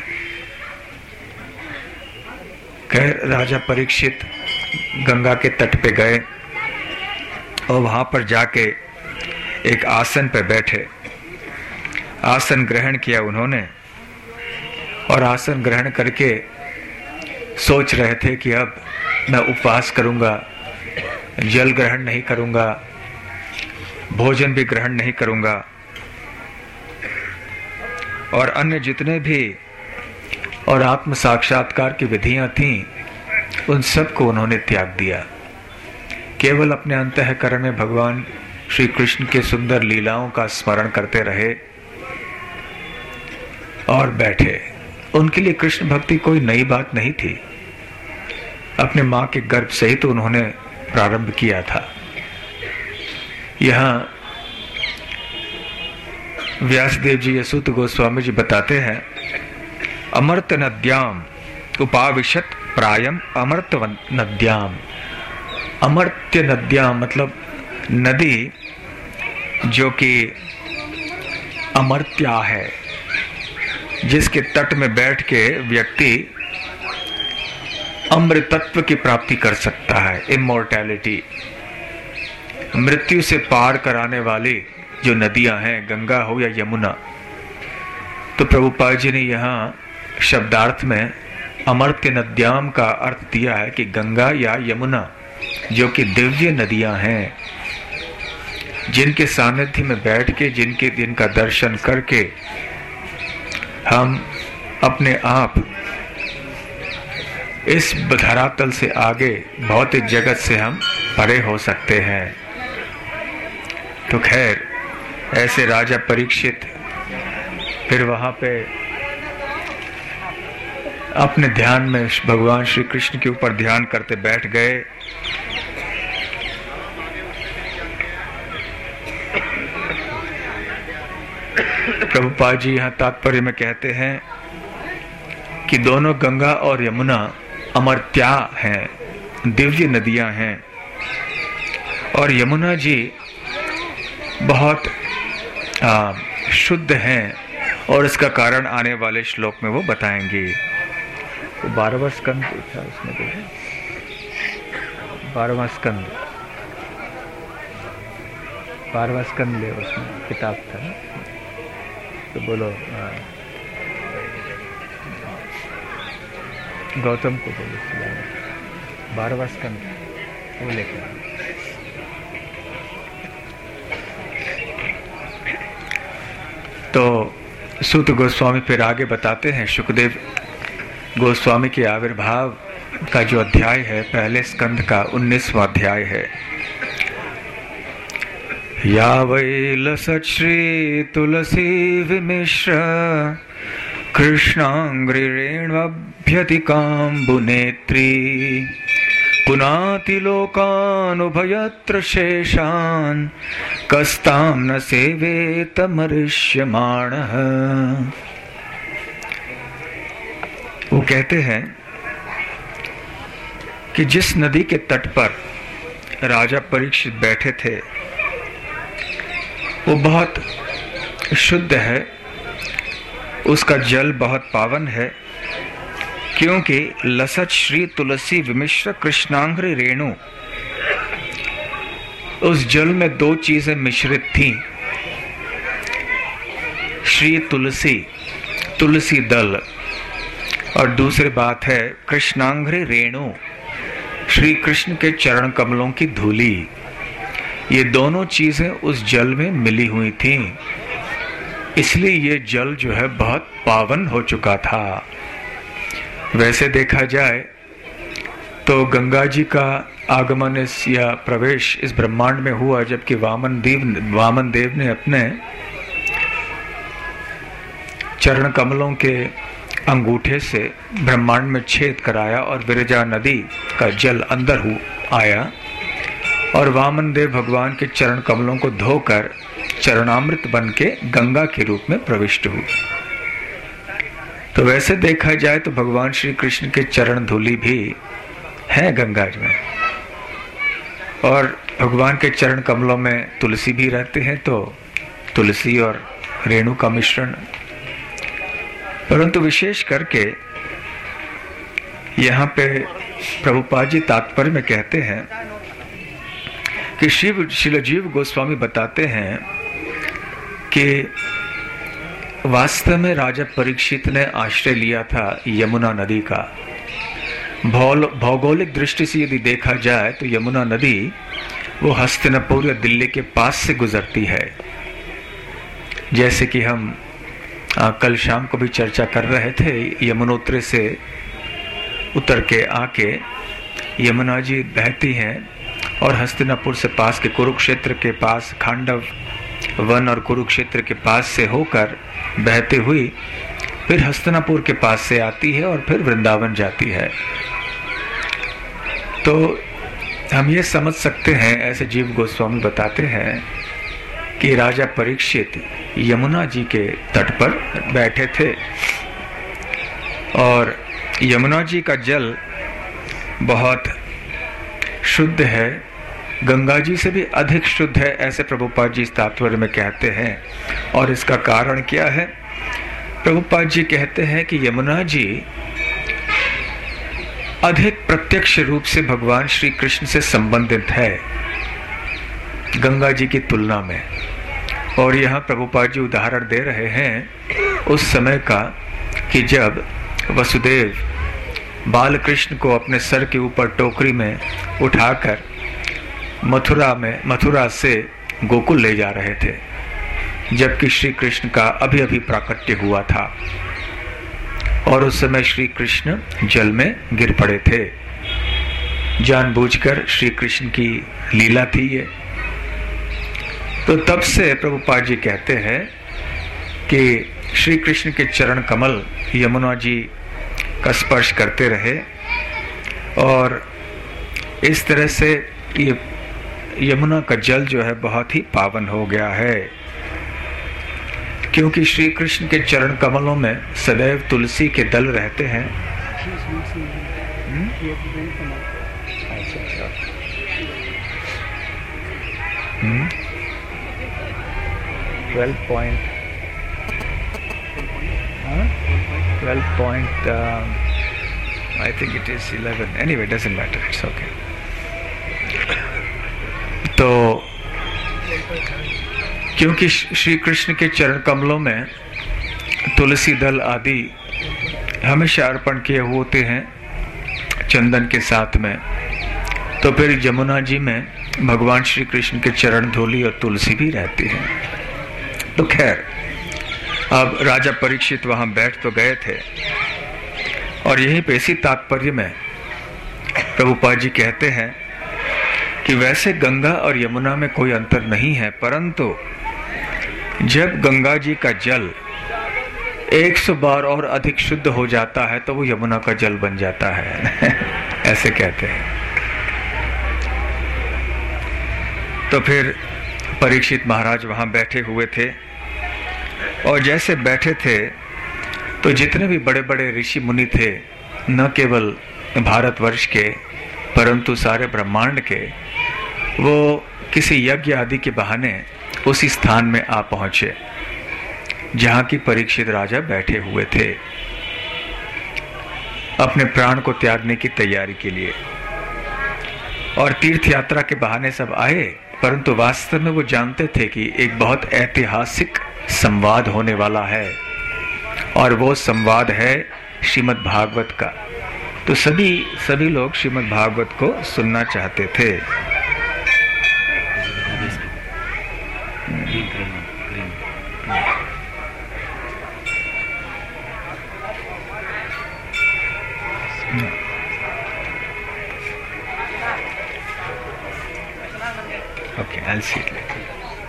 [SPEAKER 1] खैर, राजा परीक्षित गंगा के तट पे गए और वहां पर जाके एक आसन पे बैठे। आसन ग्रहण किया उन्होंने और आसन ग्रहण करके सोच रहे थे कि अब मैं उपवास करूंगा, जल ग्रहण नहीं करूंगा, भोजन भी ग्रहण नहीं करूंगा और अन्य जितने भी और आत्म साक्षात्कार की विधियां थीं उन सब को उन्होंने त्याग दिया। केवल अपने अंतःकरण में भगवान श्री कृष्ण के सुंदर लीलाओं का स्मरण करते रहे और बैठे। उनके लिए कृष्ण भक्ति कोई नई बात नहीं थी। अपने मां के गर्भ से ही तो उन्होंने प्रारंभ किया था। यहाँ व्यासदेव जी यसूत गोस्वामी जी बताते हैं, अमर्त नद्याम उपाविशत प्रायम अमर्त नद्याम। अमर्त्य नद्याम मतलब नदी जो कि अमर्त्या है, जिसके तट में बैठ के व्यक्ति अमृतत्व की प्राप्ति कर सकता है, इमोर्टैलिटी। मृत्यु से पार कराने वाली जो नदियां हैं, गंगा हो या यमुना। तो प्रभुपाद जी ने यहाँ शब्दार्थ में अमर्त्य नद्याम का अर्थ दिया है कि गंगा या यमुना जो कि दिव्य नदियां हैं, जिनके सानिध्य में बैठ के, जिनके जिनका दर्शन करके हम अपने आप इस धरातल से आगे भौतिक जगत से हम परे हो सकते हैं। तो खैर, ऐसे राजा परीक्षित फिर वहां पे अपने ध्यान में भगवान श्री कृष्ण के ऊपर ध्यान करते बैठ गए। प्रभुपाद जी यहाँ तात्पर्य में कहते हैं कि दोनों गंगा और यमुना अमर्त्या हैं, दिव्य नदियां हैं। और यमुना जी बहुत आ, शुद्ध हैं और इसका कारण आने वाले श्लोक में वो बताएंगे। तो बारहवां स्कंद था उसमें, देखो बारहवां स्कंद बारहवां स्कंद ले उसमें किताब था ना, तो बोलो गौतम को बोलो बारहवां स्कंद वो लेकर। तो सूत गोस्वामी फिर आगे बताते हैं, शुकदेव गोस्वामी के आविर्भाव का जो अध्याय है, पहले स्कंद का उन्नीसवां अध्याय है। या वै लसत् श्री तुलसी विमिश्र कृष्णांग्रिरेण्वभ्यतिकाम्बुनेत्री पुनाति लोकानुभयत्र शेषान् कस्तां न सेवेत मरिष्यमाणः। वो कहते हैं कि जिस नदी के तट पर राजा परीक्षित बैठे थे वो बहुत शुद्ध है, उसका जल बहुत पावन है, क्योंकि लसत श्री तुलसी विमिश्र कृष्णांग्रि रेणु, उस जल में दो चीजें मिश्रित थीं। श्री तुलसी, तुलसी दल, और दूसरी बात है कृष्णांग्रि रेणु, श्री कृष्ण के चरण कमलों की धूली। ये दोनों चीजें उस जल में मिली हुई थीं, इसलिए ये जल जो है बहुत पावन हो चुका था। वैसे देखा जाए तो गंगा जी का आगमन इस या प्रवेश इस ब्रह्मांड में हुआ जबकि वामन देव वामन देव ने अपने चरण कमलों के अंगूठे से ब्रह्मांड में छेद कराया और विरजा नदी का जल अंदर हो आया और वामन देव भगवान के चरण कमलों को धोकर चरणामृत बन के गंगा के रूप में प्रविष्ट हुए। तो वैसे देखा जाए तो भगवान श्री कृष्ण के चरण धूलि भी है गंगा जी में, और भगवान के चरण कमलों में तुलसी भी रहते हैं, तो तुलसी और रेणु का मिश्रण। परंतु विशेष करके यहाँ पे प्रभुपाद जी तात्पर्य में कहते हैं कि शिव शिलजीव गोस्वामी बताते हैं कि वास्तव में राजा परीक्षित ने आश्रय लिया था यमुना नदी का। भौगोलिक दृष्टि से यदि देखा जाए तो यमुना नदी वो हस्तिनापुर या दिल्ली के पास से गुजरती है। जैसे कि हम आ, कल शाम को भी चर्चा कर रहे थे, यमुनोत्री से उतर के आके यमुना जी बहती हैं और हस्तिनापुर से पास के कुरुक्षेत्र के पास खांडव वन और कुरुक्षेत्र के पास से होकर बहते हुई फिर हस्तिनापुर के पास से आती है और फिर वृंदावन जाती है। तो हम ये समझ सकते हैं, ऐसे जीव गोस्वामी बताते हैं कि राजा परीक्षित यमुना जी के तट पर बैठे थे और यमुना जी का जल बहुत शुद्ध है, गंगा जी से भी अधिक शुद्ध है, ऐसे प्रभुपाद जी इस तात्पर्य में कहते हैं। और इसका कारण क्या है? प्रभुपाद जी कहते हैं कि यमुना जी अधिक प्रत्यक्ष रूप से भगवान श्री कृष्ण से संबंधित है गंगा जी की तुलना में। और यहाँ प्रभुपाद जी उदाहरण दे रहे हैं उस समय का कि जब वसुदेव बाल कृष्ण को अपने सर के ऊपर टोकरी में उठाकर मथुरा में मथुरा से गोकुल ले जा रहे थे, जबकि श्री कृष्ण का अभी अभी प्राकट्य हुआ था और उस समय श्री कृष्ण जल में गिर पड़े थे। जानबूझकर श्री कृष्ण की लीला थी ये। तो तब से प्रभुपाद जी कहते हैं कि श्री कृष्ण के चरण कमल यमुना जी का स्पर्श करते रहे और इस तरह से ये यमुना का जल जो है बहुत ही पावन हो गया है, क्योंकि श्री कृष्ण के चरण कमलों में सदैव तुलसी के दल रहते हैं। Twelve point twelve point I think it is eleven, anyway doesn't matter, it's okay. तो क्योंकि श्री कृष्ण के चरण कमलों में तुलसी दल आदि हमेशा अर्पण किए होते हैं चंदन के साथ में, तो फिर यमुना जी में भगवान श्री कृष्ण के चरण धूलि और तुलसी भी रहती है। तो खैर, अब राजा परीक्षित वहां बैठ तो गए थे और यही पे इसी तात्पर्य में प्रभुपाद जी कहते हैं कि वैसे गंगा और यमुना में कोई अंतर नहीं है, परंतु जब गंगा जी का जल एक सौ बार और अधिक शुद्ध हो जाता है तो वो यमुना का जल बन जाता है ऐसे कहते हैं। तो फिर परीक्षित महाराज वहां बैठे हुए थे और जैसे बैठे थे तो जितने भी बड़े बड़े ऋषि मुनि थे, न केवल भारतवर्ष के परंतु सारे ब्रह्मांड के, वो किसी यज्ञ आदि के बहाने उसी स्थान में आ पहुंचे जहां की परीक्षित राजा बैठे हुए थे अपने प्राण को त्यागने की तैयारी के लिए। और तीर्थ यात्रा के बहाने सब आए, परंतु वास्तव में वो जानते थे कि एक बहुत ऐतिहासिक संवाद होने वाला है और वो संवाद है श्रीमद् भागवत का। तो सभी सभी लोग श्रीमद् भागवत को सुनना चाहते थे। Okay, I'll see it later.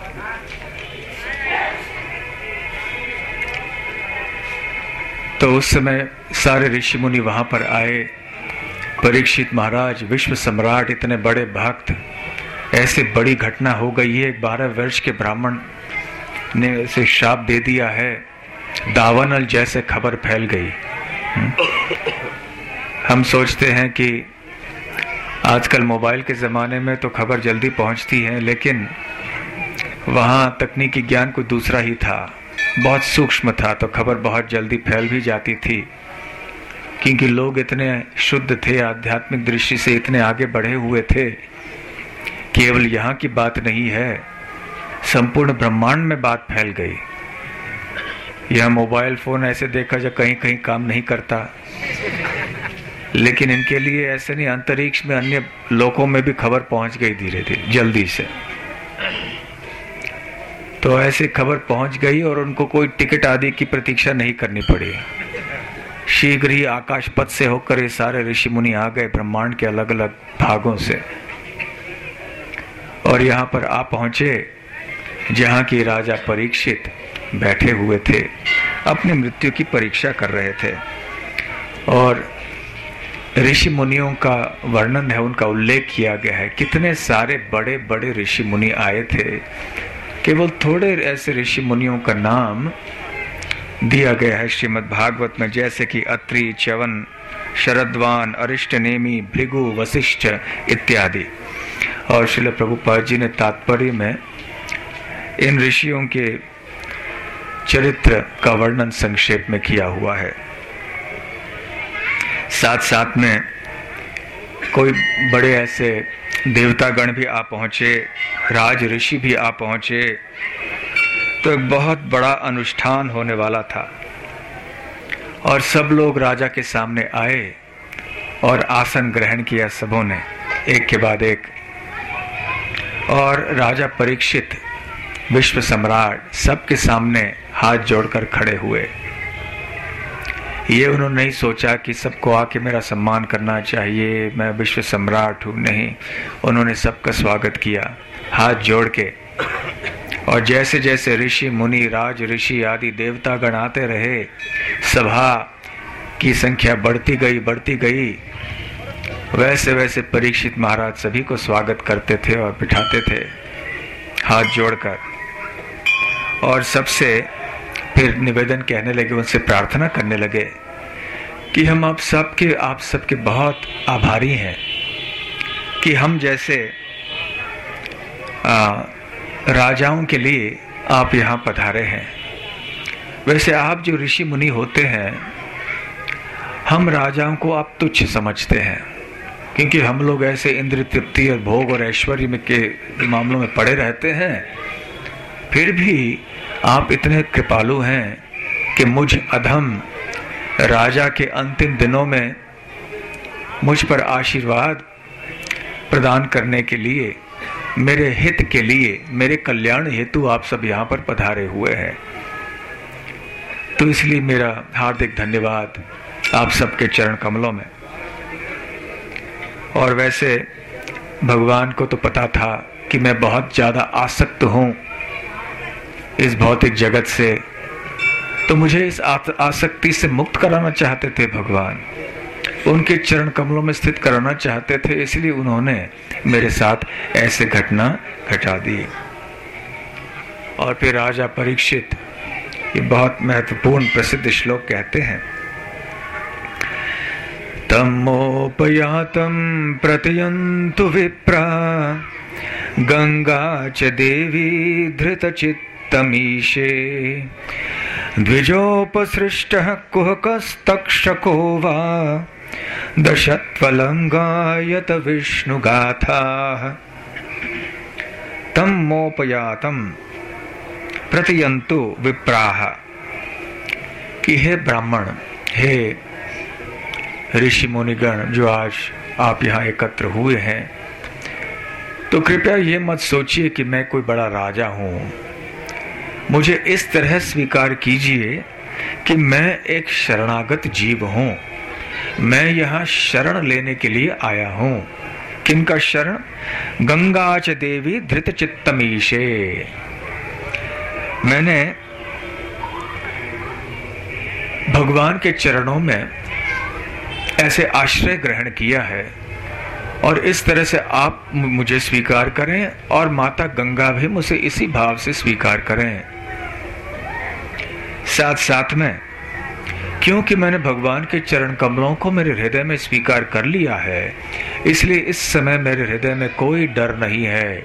[SPEAKER 1] तो उस समय सारे ऋषि मुनि वहां पर आए। परीक्षित महाराज विश्व सम्राट, इतने बड़े भक्त, ऐसे बड़ी घटना हो गई है, एक बारह वर्ष के ब्राह्मण ने उसे शाप दे दिया है, दावानल जैसे खबर फैल गई। हम सोचते हैं कि आजकल मोबाइल के ज़माने में तो खबर जल्दी पहुंचती है, लेकिन वहाँ तकनीकी ज्ञान कोई दूसरा ही था, बहुत सूक्ष्म था, तो खबर बहुत जल्दी फैल भी जाती थी क्योंकि लोग इतने शुद्ध थे, आध्यात्मिक दृष्टि से इतने आगे बढ़े हुए थे। केवल यहाँ की बात नहीं है, संपूर्ण ब्रह्मांड में बात फैल गई। यह मोबाइल फोन ऐसे देखा जा कहीं कहीं काम नहीं करता, लेकिन इनके लिए ऐसे नहीं, अंतरिक्ष में अन्य लोकों में भी खबर पहुंच गई धीरे धीरे जल्दी से। तो ऐसे खबर पहुंच गई और उनको कोई टिकट आदि की प्रतीक्षा नहीं करनी पड़ी। शीघ्र ही आकाश पथ से होकर ये सारे ऋषि मुनि आ गए ब्रह्मांड के अलग अलग भागों से और यहाँ पर आ पहुंचे जहाँ की राजा परीक्षित बैठे हुए थे, अपनी मृत्यु की परीक्षा कर रहे थे। और ऋषि मुनियों का वर्णन है, उनका उल्लेख किया गया है, कितने सारे बड़े बड़े ऋषि मुनि आए थे। केवल थोड़े ऐसे ऋषि मुनियों का नाम दिया गया है श्रीमद् भागवत में, जैसे कि अत्रि, च्यवन, शरद्वान, अरिष्टनेमि, भृगु, वशिष्ठ इत्यादि। और श्रील प्रभुपाद जी ने तात्पर्य में इन ऋषियों के चरित्र का वर्णन संक्षेप में किया हुआ है। साथ साथ में कोई बड़े ऐसे देवतागण भी आ पहुंचे, राज ऋषि भी आ पहुंचे, तो एक बहुत बड़ा अनुष्ठान होने वाला था। और सब लोग राजा के सामने आए और आसन ग्रहण किया सबों ने एक के बाद एक। और राजा परीक्षित विश्व सम्राट सबके सामने हाथ जोड़कर खड़े हुए। ये उन्होंने नहीं सोचा कि सबको आके मेरा सम्मान करना चाहिए, मैं विश्व सम्राट हूँ, नहीं, उन्होंने सबका स्वागत किया हाथ जोड़ के। और जैसे जैसे ऋषि मुनि, राज ऋषि आदि देवतागण आते रहे, सभा की संख्या बढ़ती गई बढ़ती गई, वैसे वैसे परीक्षित महाराज सभी को स्वागत करते थे और बिठाते थे हाथ जोड़कर। और सबसे फिर निवेदन कहने लगे, उनसे प्रार्थना करने लगे कि हम आप सबके आप सबके बहुत आभारी हैं कि हम जैसे आ, राजाओं के लिए आप यहाँ पधारे हैं। वैसे आप जो ऋषि मुनि होते हैं, हम राजाओं को आप तुच्छ समझते हैं क्योंकि हम लोग ऐसे इंद्र तृप्ति और भोग और ऐश्वर्य में के मामलों में पड़े रहते हैं। फिर भी आप इतने कृपालु हैं कि मुझ अधम राजा के अंतिम दिनों में मुझ पर आशीर्वाद प्रदान करने के लिए, मेरे हित के लिए, मेरे कल्याण हेतु आप सब यहाँ पर पधारे हुए हैं। तो इसलिए मेरा हार्दिक धन्यवाद आप सबके चरण कमलों में। और वैसे भगवान को तो पता था कि मैं बहुत ज़्यादा आसक्त हूँ इस भौतिक जगत से, तो मुझे इस आसक्ति से मुक्त कराना चाहते थे भगवान, उनके चरण कमलों में स्थित कराना चाहते थे, इसलिए उन्होंने मेरे साथ ऐसे घटना घटा दी। और फिर राजा परीक्षित ये बहुत महत्वपूर्ण प्रसिद्ध श्लोक कहते हैं, तमोपयातं प्रतयन्तु विप्रा गंगा च देवी धृतचित्तमीशे द्विजोपसृष्टः कुहकस्तक्षको वा दशत्वलंगायत विष्णुगाथाः। तमोपयातं प्रतयन्तु विप्राः, कि हे ब्राह्मण, हे ऋषि मुनिगण जो आज आप यहाँ एकत्र हुए हैं, तो कृपया ये मत सोचिए कि मैं कोई बड़ा राजा हूँ। मुझे इस तरह स्वीकार कीजिए कि मैं एक शरणागत जीव हूँ। मैं यहाँ शरण लेने के लिए आया हूँ। किनका शरण? गंगा च देवी धृत चित्तमीशे। मैंने भगवान के चरणों में ऐसे आश्रय ग्रहण किया है और इस तरह से आप मुझे स्वीकार करें और माता गंगा भी मुझे इसी भाव से स्वीकार करें। साथ साथ में क्योंकि मैंने भगवान के चरण कमलों को मेरे हृदय में स्वीकार कर लिया है, इसलिए इस समय मेरे हृदय में कोई डर नहीं है।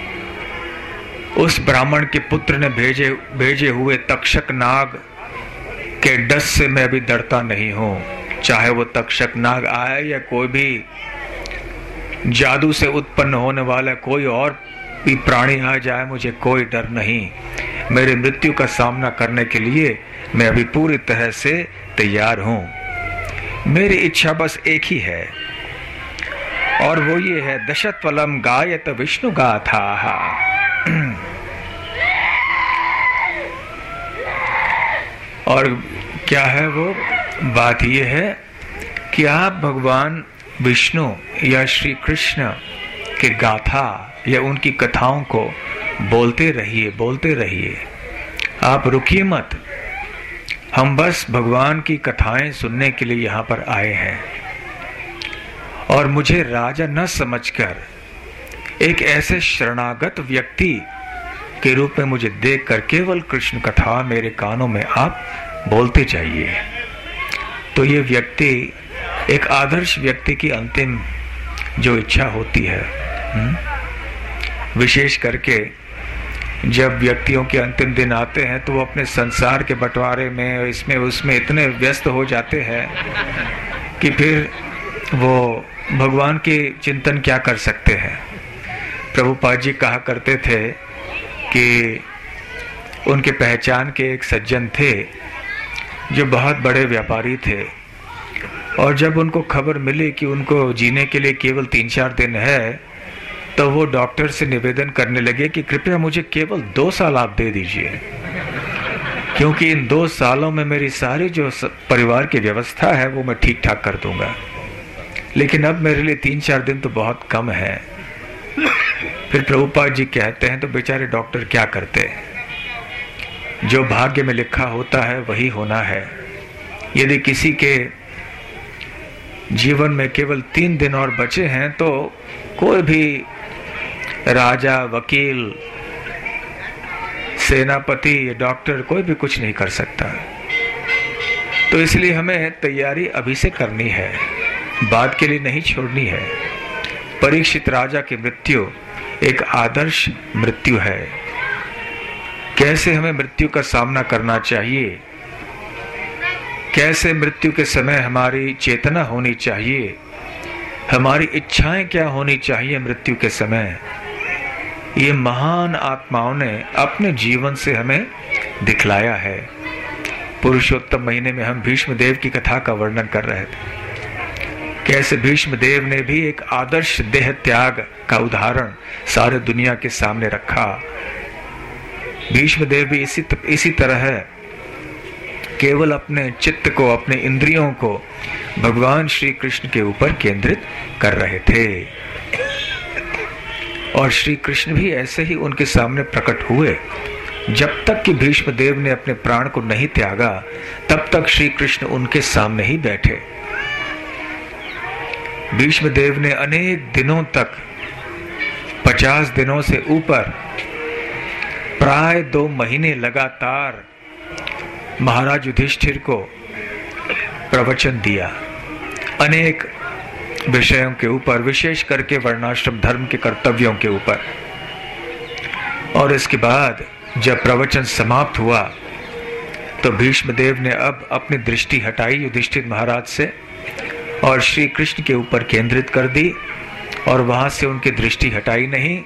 [SPEAKER 1] उस ब्राह्मण के पुत्र ने भेजे भेजे हुए तक्षक नाग के डस से मैं अभी डरता नहीं हूं। चाहे वो तक्षक नाग आए या कोई भी जादू से उत्पन्न होने वाला कोई और भी प्राणी आ जाए, मुझे कोई डर नहीं। मेरे मृत्यु का सामना करने के लिए मैं अभी पूरी तरह से तैयार हूं। मेरी इच्छा बस एक ही है और वो ये है, दशत्वलम गायत विष्णु गाथा। और क्या है वो बात? ये है कि आप भगवान विष्णु या श्री कृष्ण के गाथा या उनकी कथाओं को बोलते रहिए, बोलते रहिए। आप रुकिए मत। हम बस भगवान की कथाएं सुनने के लिए यहाँ पर आए हैं और मुझे राजा न समझकर एक ऐसे शरणागत व्यक्ति के रूप में मुझे देखकर केवल कृष्ण कथा मेरे कानों में आप बोलते जाइए। तो ये व्यक्ति, एक आदर्श व्यक्ति की अंतिम जो इच्छा होती है, विशेष करके जब व्यक्तियों के अंतिम दिन आते हैं तो वो अपने संसार के बंटवारे में, इसमें उसमें इतने व्यस्त हो जाते हैं कि फिर वो भगवान के चिंतन क्या कर सकते हैं। प्रभुपाद जी कहा करते थे कि उनके पहचान के एक सज्जन थे जो बहुत बड़े व्यापारी थे, और जब उनको खबर मिली कि उनको जीने के लिए केवल तीन चार दिन है, तो वो डॉक्टर से निवेदन करने लगे कि कृपया मुझे केवल दो साल आप दे दीजिए, क्योंकि इन दो सालों में मेरी सारी जो परिवार की व्यवस्था है वो मैं ठीक ठाक कर दूंगा, लेकिन अब मेरे लिए तीन चार दिन तो बहुत कम है। फिर प्रभुपाद जी कहते हैं तो बेचारे डॉक्टर क्या करते हैं, जो भाग्य में लिखा होता है वही होना है। यदि किसी के जीवन में केवल तीन दिन और बचे हैं तो कोई भी राजा, वकील, सेनापति, डॉक्टर कोई भी कुछ नहीं कर सकता। तो इसलिए हमें तैयारी अभी से करनी है, बाद के लिए नहीं छोड़नी है। परीक्षित राजा की मृत्यु एक आदर्श मृत्यु है। कैसे हमें मृत्यु का सामना करना चाहिए, कैसे मृत्यु के समय हमारी चेतना होनी चाहिए, हमारी इच्छाएं क्या होनी चाहिए मृत्यु के समय, ये महान आत्माओं ने अपने जीवन से हमें दिखलाया है। पुरुषोत्तम महीने में हम भीष्म देव की कथा का वर्णन कर रहे थे, कैसे भीष्म देव ने भी एक आदर्श देह त्याग का उदाहरण सारे दुनिया के सामने रखा। भीष्म देव भी इसी इसी तरह है, केवल अपने चित्त को, अपने इंद्रियों को भगवान श्री कृष्ण के ऊपर केंद्रित कर रहे थे, और श्री कृष्ण भी ऐसे ही उनके सामने प्रकट हुए जब तक कि भीष्म देव ने अपने प्राण को नहीं त्यागा तब तक श्री कृष्ण उनके सामने ही बैठे। भीष्म देव ने अनेक दिनों तक, पचास दिनों से ऊपर, प्राय दो महीने लगातार महाराज युधिष्ठिर को प्रवचन दिया अनेक विषयों के ऊपर, विशेष करके वर्णाश्रम धर्म के कर्तव्यों के ऊपर। और इसके बाद जब प्रवचन समाप्त हुआ तो भीष्म देव ने अब अपनी दृष्टि हटाई युधिष्ठिर महाराज से और श्री कृष्ण के ऊपर केंद्रित कर दी, और वहां से उनकी दृष्टि हटाई नहीं।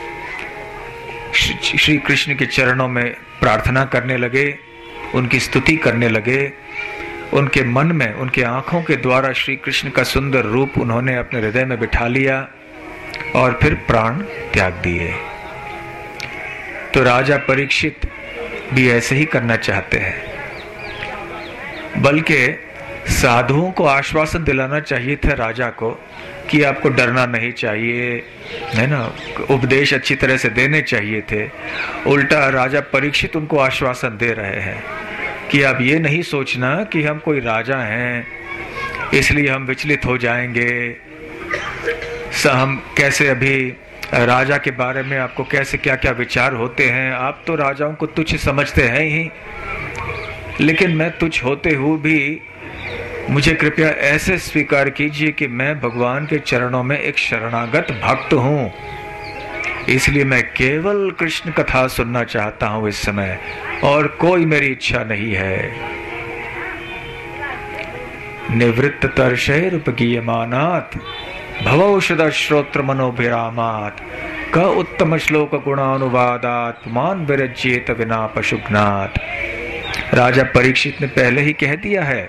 [SPEAKER 1] श्री कृष्ण के चरणों में प्रार्थना करने लगे, उनकी स्तुति करने लगे। उनके मन में, उनके आंखों के द्वारा श्री कृष्ण का सुंदर रूप उन्होंने अपने हृदय में बिठा लिया और फिर प्राण त्याग दिए। तो राजा परीक्षित भी ऐसे ही करना चाहते हैं, बल्कि साधुओं को आश्वासन दिलाना चाहिए था राजा को कि आपको डरना नहीं चाहिए, है ना, उपदेश अच्छी तरह से देने चाहिए थे। उल्टा राजा परीक्षित उनको आश्वासन दे रहे हैं कि आप ये नहीं सोचना कि हम कोई राजा हैं इसलिए हम विचलित हो जाएंगे, हम कैसे अभी राजा के बारे में आपको कैसे क्या क्या विचार होते हैं, आप तो राजाओं को तुच्छ समझते हैं ही, लेकिन मैं तुच्छ होते हुए भी मुझे कृपया ऐसे स्वीकार कीजिए कि मैं भगवान के चरणों में एक शरणागत भक्त हूँ, इसलिए मैं केवल कृष्ण कथा सुनना चाहता हूँ इस समय, और कोई मेरी इच्छा नहीं है। निवृत्त तर्षैरुपगीयमानात् भवौषध श्रोत्र मनोभिरामात् क उत्तम श्लोक गुणानुवादात् मान विरज्येत विना पशुघ्नात्। राजा परीक्षित ने पहले ही कह दिया है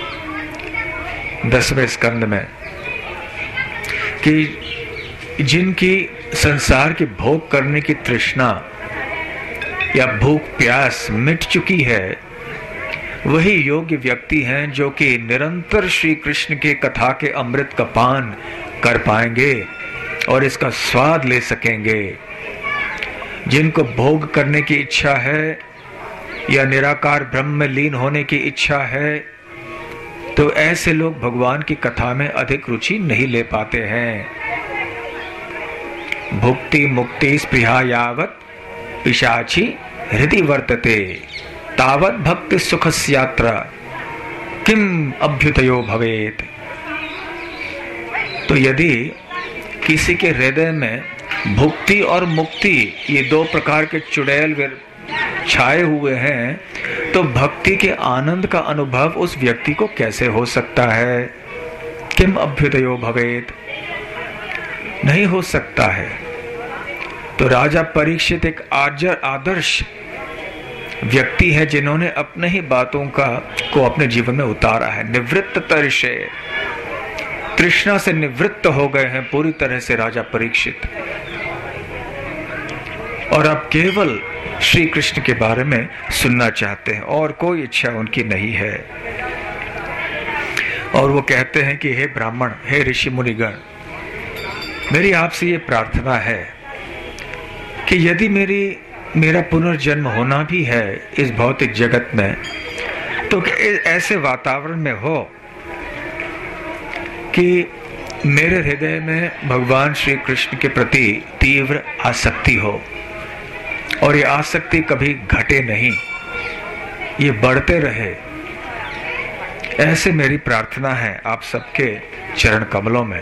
[SPEAKER 1] दसवें स्कंद में कि जिनकी संसार के भोग करने की तृष्णा या भूख प्यास मिट चुकी है वही योग्य व्यक्ति हैं जो कि निरंतर श्री कृष्ण के कथा के अमृत का पान कर पाएंगे और इसका स्वाद ले सकेंगे। जिनको भोग करने की इच्छा है या निराकार ब्रह्म में लीन होने की इच्छा है तो ऐसे लोग भगवान की कथा में अधिक रुचि नहीं ले पाते हैं। भुक्ति मुक्ति स्पृहा यावत पिशाची हृदि वर्तते तावत भक्ति सुखस्यात्र किम अभ्युदयो भवेत। तो यदि किसी के हृदय में भुक्ति और मुक्ति ये दो प्रकार के चुड़ैल छाए हुए हैं तो भक्ति के आनंद का अनुभव उस व्यक्ति को कैसे हो सकता है? किम अभ्युदयो भवेत, नहीं हो सकता है। तो राजा परीक्षित एक आदर्श व्यक्ति है जिन्होंने अपने ही बातों का को अपने जीवन में उतारा है। निवृत्त तर्षे, तृष्णा से निवृत्त हो गए हैं पूरी तरह से राजा परीक्षित, और अब केवल श्री कृष्ण के बारे में सुनना चाहते हैं और कोई इच्छा उनकी नहीं है। और वो कहते हैं कि हे ब्राह्मण, हे ऋषि मुनिगण, मेरी आपसे ये प्रार्थना है कि यदि मेरी मेरा पुनर्जन्म होना भी है इस भौतिक जगत में तो ऐसे वातावरण में हो कि मेरे हृदय में भगवान श्री कृष्ण के प्रति तीव्र आसक्ति हो और ये आसक्ति कभी घटे नहीं, ये बढ़ते रहे। ऐसे मेरी प्रार्थना है आप सबके चरण कमलों में।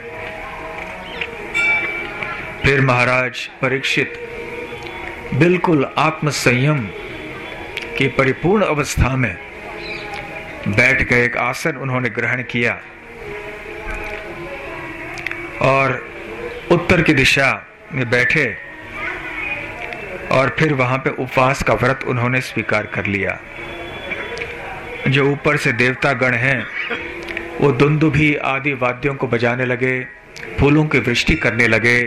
[SPEAKER 1] फिर महाराज परीक्षित बिल्कुल आत्म संयम की परिपूर्ण अवस्था में बैठ गए। एक आसन उन्होंने ग्रहण किया और उत्तर की दिशा में बैठे और फिर वहां पे उपवास का व्रत उन्होंने स्वीकार कर लिया। जो ऊपर से देवता गण हैं वो दुंदुभी आदि वाद्यों को बजाने लगे, फूलों की वृष्टि करने लगे,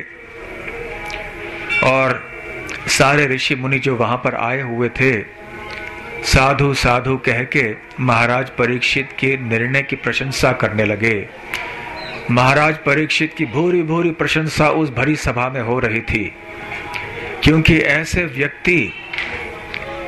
[SPEAKER 1] और सारे ऋषि मुनि जो वहां पर आए हुए थे साधु साधु कह के महाराज परीक्षित के निर्णय की प्रशंसा करने लगे। महाराज परीक्षित की भूरी भूरी प्रशंसा उस भरी सभा में हो रही थी, क्योंकि ऐसे व्यक्ति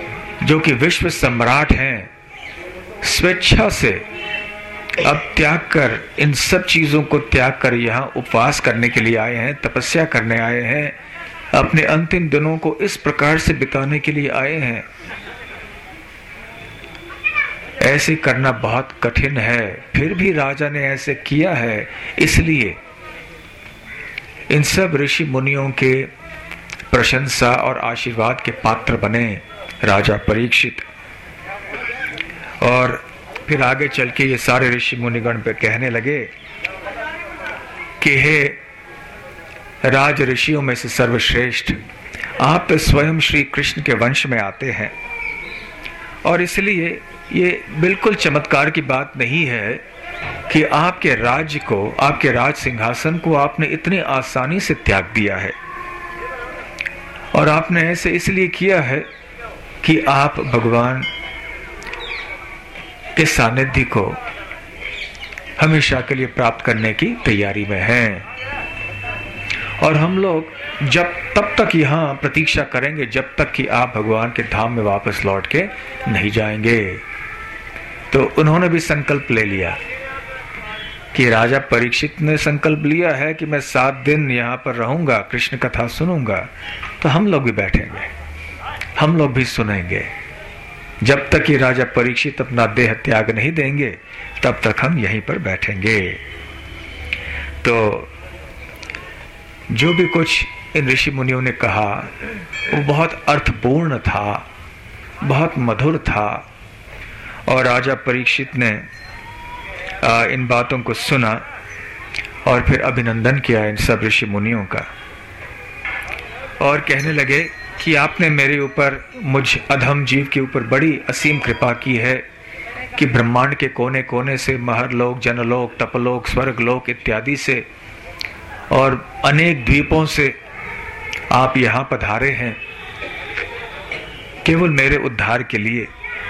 [SPEAKER 1] जो कि विश्व सम्राट हैं, स्वेच्छा से अब त्याग कर, इन सब चीजों को त्याग कर यहाँ उपवास करने के लिए आए हैं, तपस्या करने आए हैं, अपने अंतिम दिनों को इस प्रकार से बिताने के लिए आए हैं। ऐसे करना बहुत कठिन है, फिर भी राजा ने ऐसे किया है। इसलिए इन सब ऋषि मुनियों के प्रशंसा और आशीर्वाद के पात्र बने राजा परीक्षित। और फिर आगे चल के ये सारे ऋषि मुनिगण पे कहने लगे कि हे राज ऋषियों में से सर्वश्रेष्ठ, आप तो स्वयं श्री कृष्ण के वंश में आते हैं, और इसलिए ये बिल्कुल चमत्कार की बात नहीं है कि आपके राज्य को, आपके राज सिंहासन को आपने इतनी आसानी से त्याग दिया है। और आपने ऐसे इसलिए किया है कि आप भगवान के सानिध्य को हमेशा के लिए प्राप्त करने की तैयारी में हैं। और हम लोग जब तब तक यहाँ प्रतीक्षा करेंगे जब तक कि आप भगवान के धाम में वापस लौट के नहीं जाएंगे। तो उन्होंने भी संकल्प ले लिया कि राजा परीक्षित ने संकल्प लिया है कि मैं सात दिन यहाँ पर रहूंगा, कृष्ण कथा सुनूंगा, तो हम लोग भी बैठेंगे, हम लोग भी सुनेंगे। जब तक ये राजा परीक्षित अपना देह त्याग नहीं देंगे तब तक हम यहीं पर बैठेंगे। तो जो भी कुछ इन ऋषि मुनियों ने कहा वो बहुत अर्थपूर्ण था, बहुत मधुर था। और राजा परीक्षित ने इन बातों को सुना और फिर अभिनंदन किया इन सब ऋषि मुनियों का, और कहने लगे कि आपने मेरे ऊपर, मुझ अधम जीव के ऊपर बड़ी असीम कृपा की है कि ब्रह्मांड के कोने कोने से, महरलोक, जनलोक, तपलोक, स्वर्गलोक इत्यादि से और अनेक द्वीपों से आप यहाँ पधारे हैं केवल मेरे उद्धार के लिए।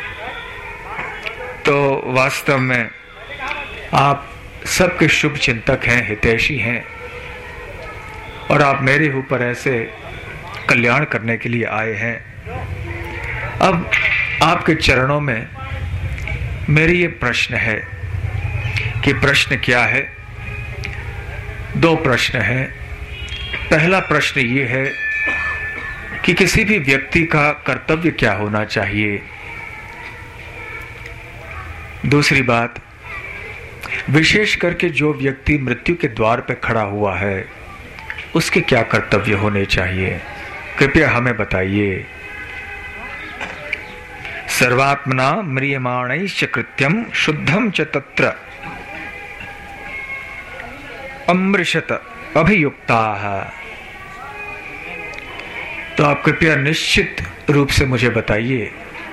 [SPEAKER 1] तो वास्तव में आप सबके शुभ चिंतक हैं, हितैषी हैं, और आप मेरे ऊपर ऐसे कल्याण करने के लिए आए हैं। अब आपके चरणों में मेरी ये प्रश्न है कि प्रश्न क्या है? दो प्रश्न हैं। पहला प्रश्न ये है कि किसी भी व्यक्ति का कर्तव्य क्या होना चाहिए। दूसरी बात, विशेष करके जो व्यक्ति मृत्यु के द्वार पर खड़ा हुआ है उसके क्या कर्तव्य होने चाहिए, कृपया हमें बताइए। सर्वात्मना म्रियमाणैश्च कृत्यं शुद्धं च तत्र अमृषत अभियुक्ताः। तो आप कृपया निश्चित रूप से मुझे बताइए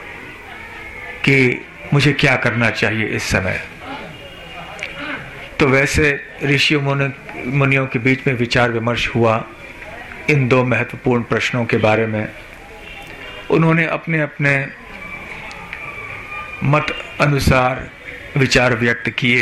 [SPEAKER 1] कि मुझे क्या करना चाहिए इस समय। तो वैसे ऋषियों मुनियों के बीच में विचार विमर्श हुआ इन दो महत्वपूर्ण प्रश्नों के बारे में। उन्होंने अपने अपने मत अनुसार विचार व्यक्त किए,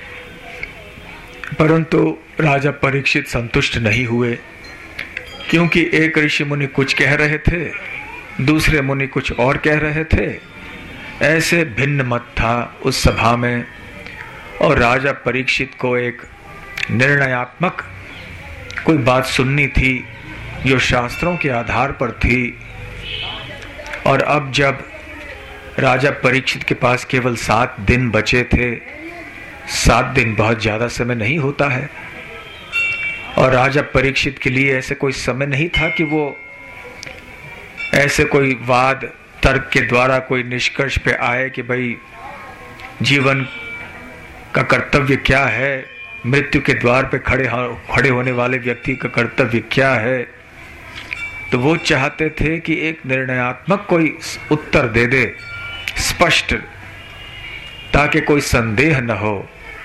[SPEAKER 1] परंतु राजा परीक्षित संतुष्ट नहीं हुए, क्योंकि एक ऋषि मुनि कुछ कह रहे थे, दूसरे मुनि कुछ और कह रहे थे। ऐसे भिन्न मत था उस सभा में, और राजा परीक्षित को एक निर्णयात्मक कोई बात सुननी थी जो शास्त्रों के आधार पर थी। और अब जब राजा परीक्षित के पास केवल सात दिन बचे थे, सात दिन बहुत ज्यादा समय नहीं होता है, और राजा परीक्षित के लिए ऐसे कोई समय नहीं था कि वो ऐसे कोई वाद तर्क के द्वारा कोई निष्कर्ष पे आए कि भाई जीवन का कर्तव्य क्या है, मृत्यु के द्वार पे खड़े खड़े होने वाले व्यक्ति का कर्तव्य क्या है। तो वो चाहते थे कि एक निर्णयात्मक कोई उत्तर दे दे, स्पष्ट, ताकि कोई संदेह न हो।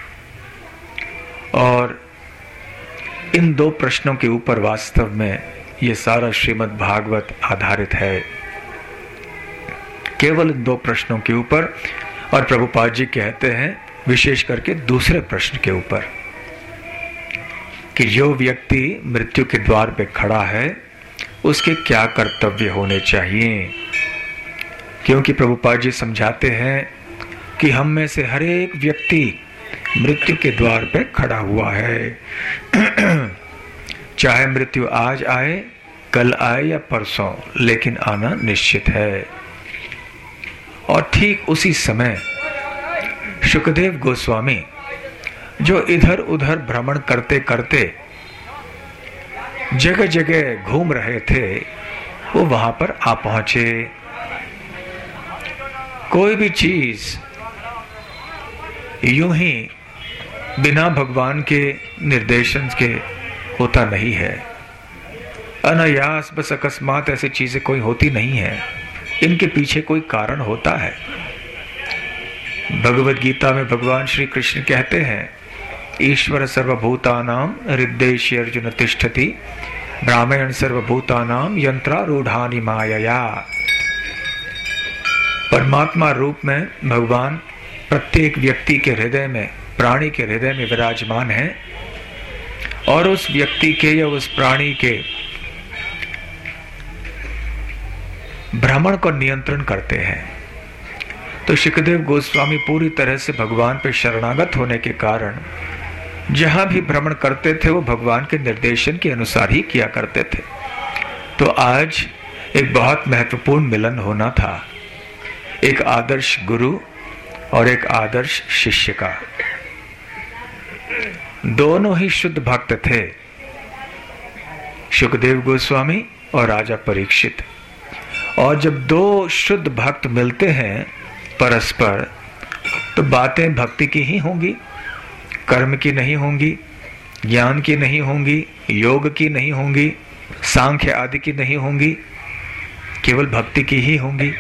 [SPEAKER 1] और इन दो प्रश्नों के ऊपर वास्तव में ये सारा श्रीमद् भागवत आधारित है, केवल इन दो प्रश्नों के ऊपर। और प्रभुपाद जी कहते हैं विशेष करके दूसरे प्रश्न के ऊपर कि जो व्यक्ति मृत्यु के द्वार पे खड़ा है उसके क्या कर्तव्य होने चाहिए, क्योंकि प्रभुपाद जी समझाते हैं कि हम में से हर एक व्यक्ति मृत्यु के द्वार पे खड़ा हुआ है। चाहे मृत्यु आज आए, कल आए या परसों, लेकिन आना निश्चित है। और ठीक उसी समय शुकदेव गोस्वामी जो इधर उधर भ्रमण करते करते जगह जगह घूम रहे थे, वो वहां पर आ पहुंचे। कोई भी चीज यूं ही बिना भगवान के निर्देशन के होता नहीं है। अनायास बस अकस्मात ऐसी चीजें कोई होती नहीं है, इनके पीछे कोई कारण होता है। भगवद गीता में भगवान श्री कृष्ण कहते हैं, ईश्वर सर्वभूतानां हृद्देश्य अर्जुन तिष्ठति ब्राह्मण सर्वभूतानां यंत्रारूढ़ानि मायया। परमात्मा रूप में भगवान प्रत्येक व्यक्ति के हृदय में, प्राणी के हृदय में विराजमान है और उस व्यक्ति के या उस प्राणी के भ्रमण को नियंत्रण करते हैं। तो शुकदेव गोस्वामी पूरी तरह से भगवान पर शरणागत होने के कारण जहां भी भ्रमण करते थे वो भगवान के निर्देशन के अनुसार ही किया करते थे। तो आज एक बहुत महत्वपूर्ण मिलन होना था, एक आदर्श गुरु और एक आदर्श शिष्य का। दोनों ही शुद्ध भक्त थे, शुकदेव गोस्वामी और राजा परीक्षित। और जब दो शुद्ध भक्त मिलते हैं परस्पर, तो बातें भक्ति की ही होंगी, कर्म की नहीं होंगी, ज्ञान की नहीं होंगी, योग की नहीं होंगी, सांख्य आदि की नहीं होंगी, केवल भक्ति की ही होंगी।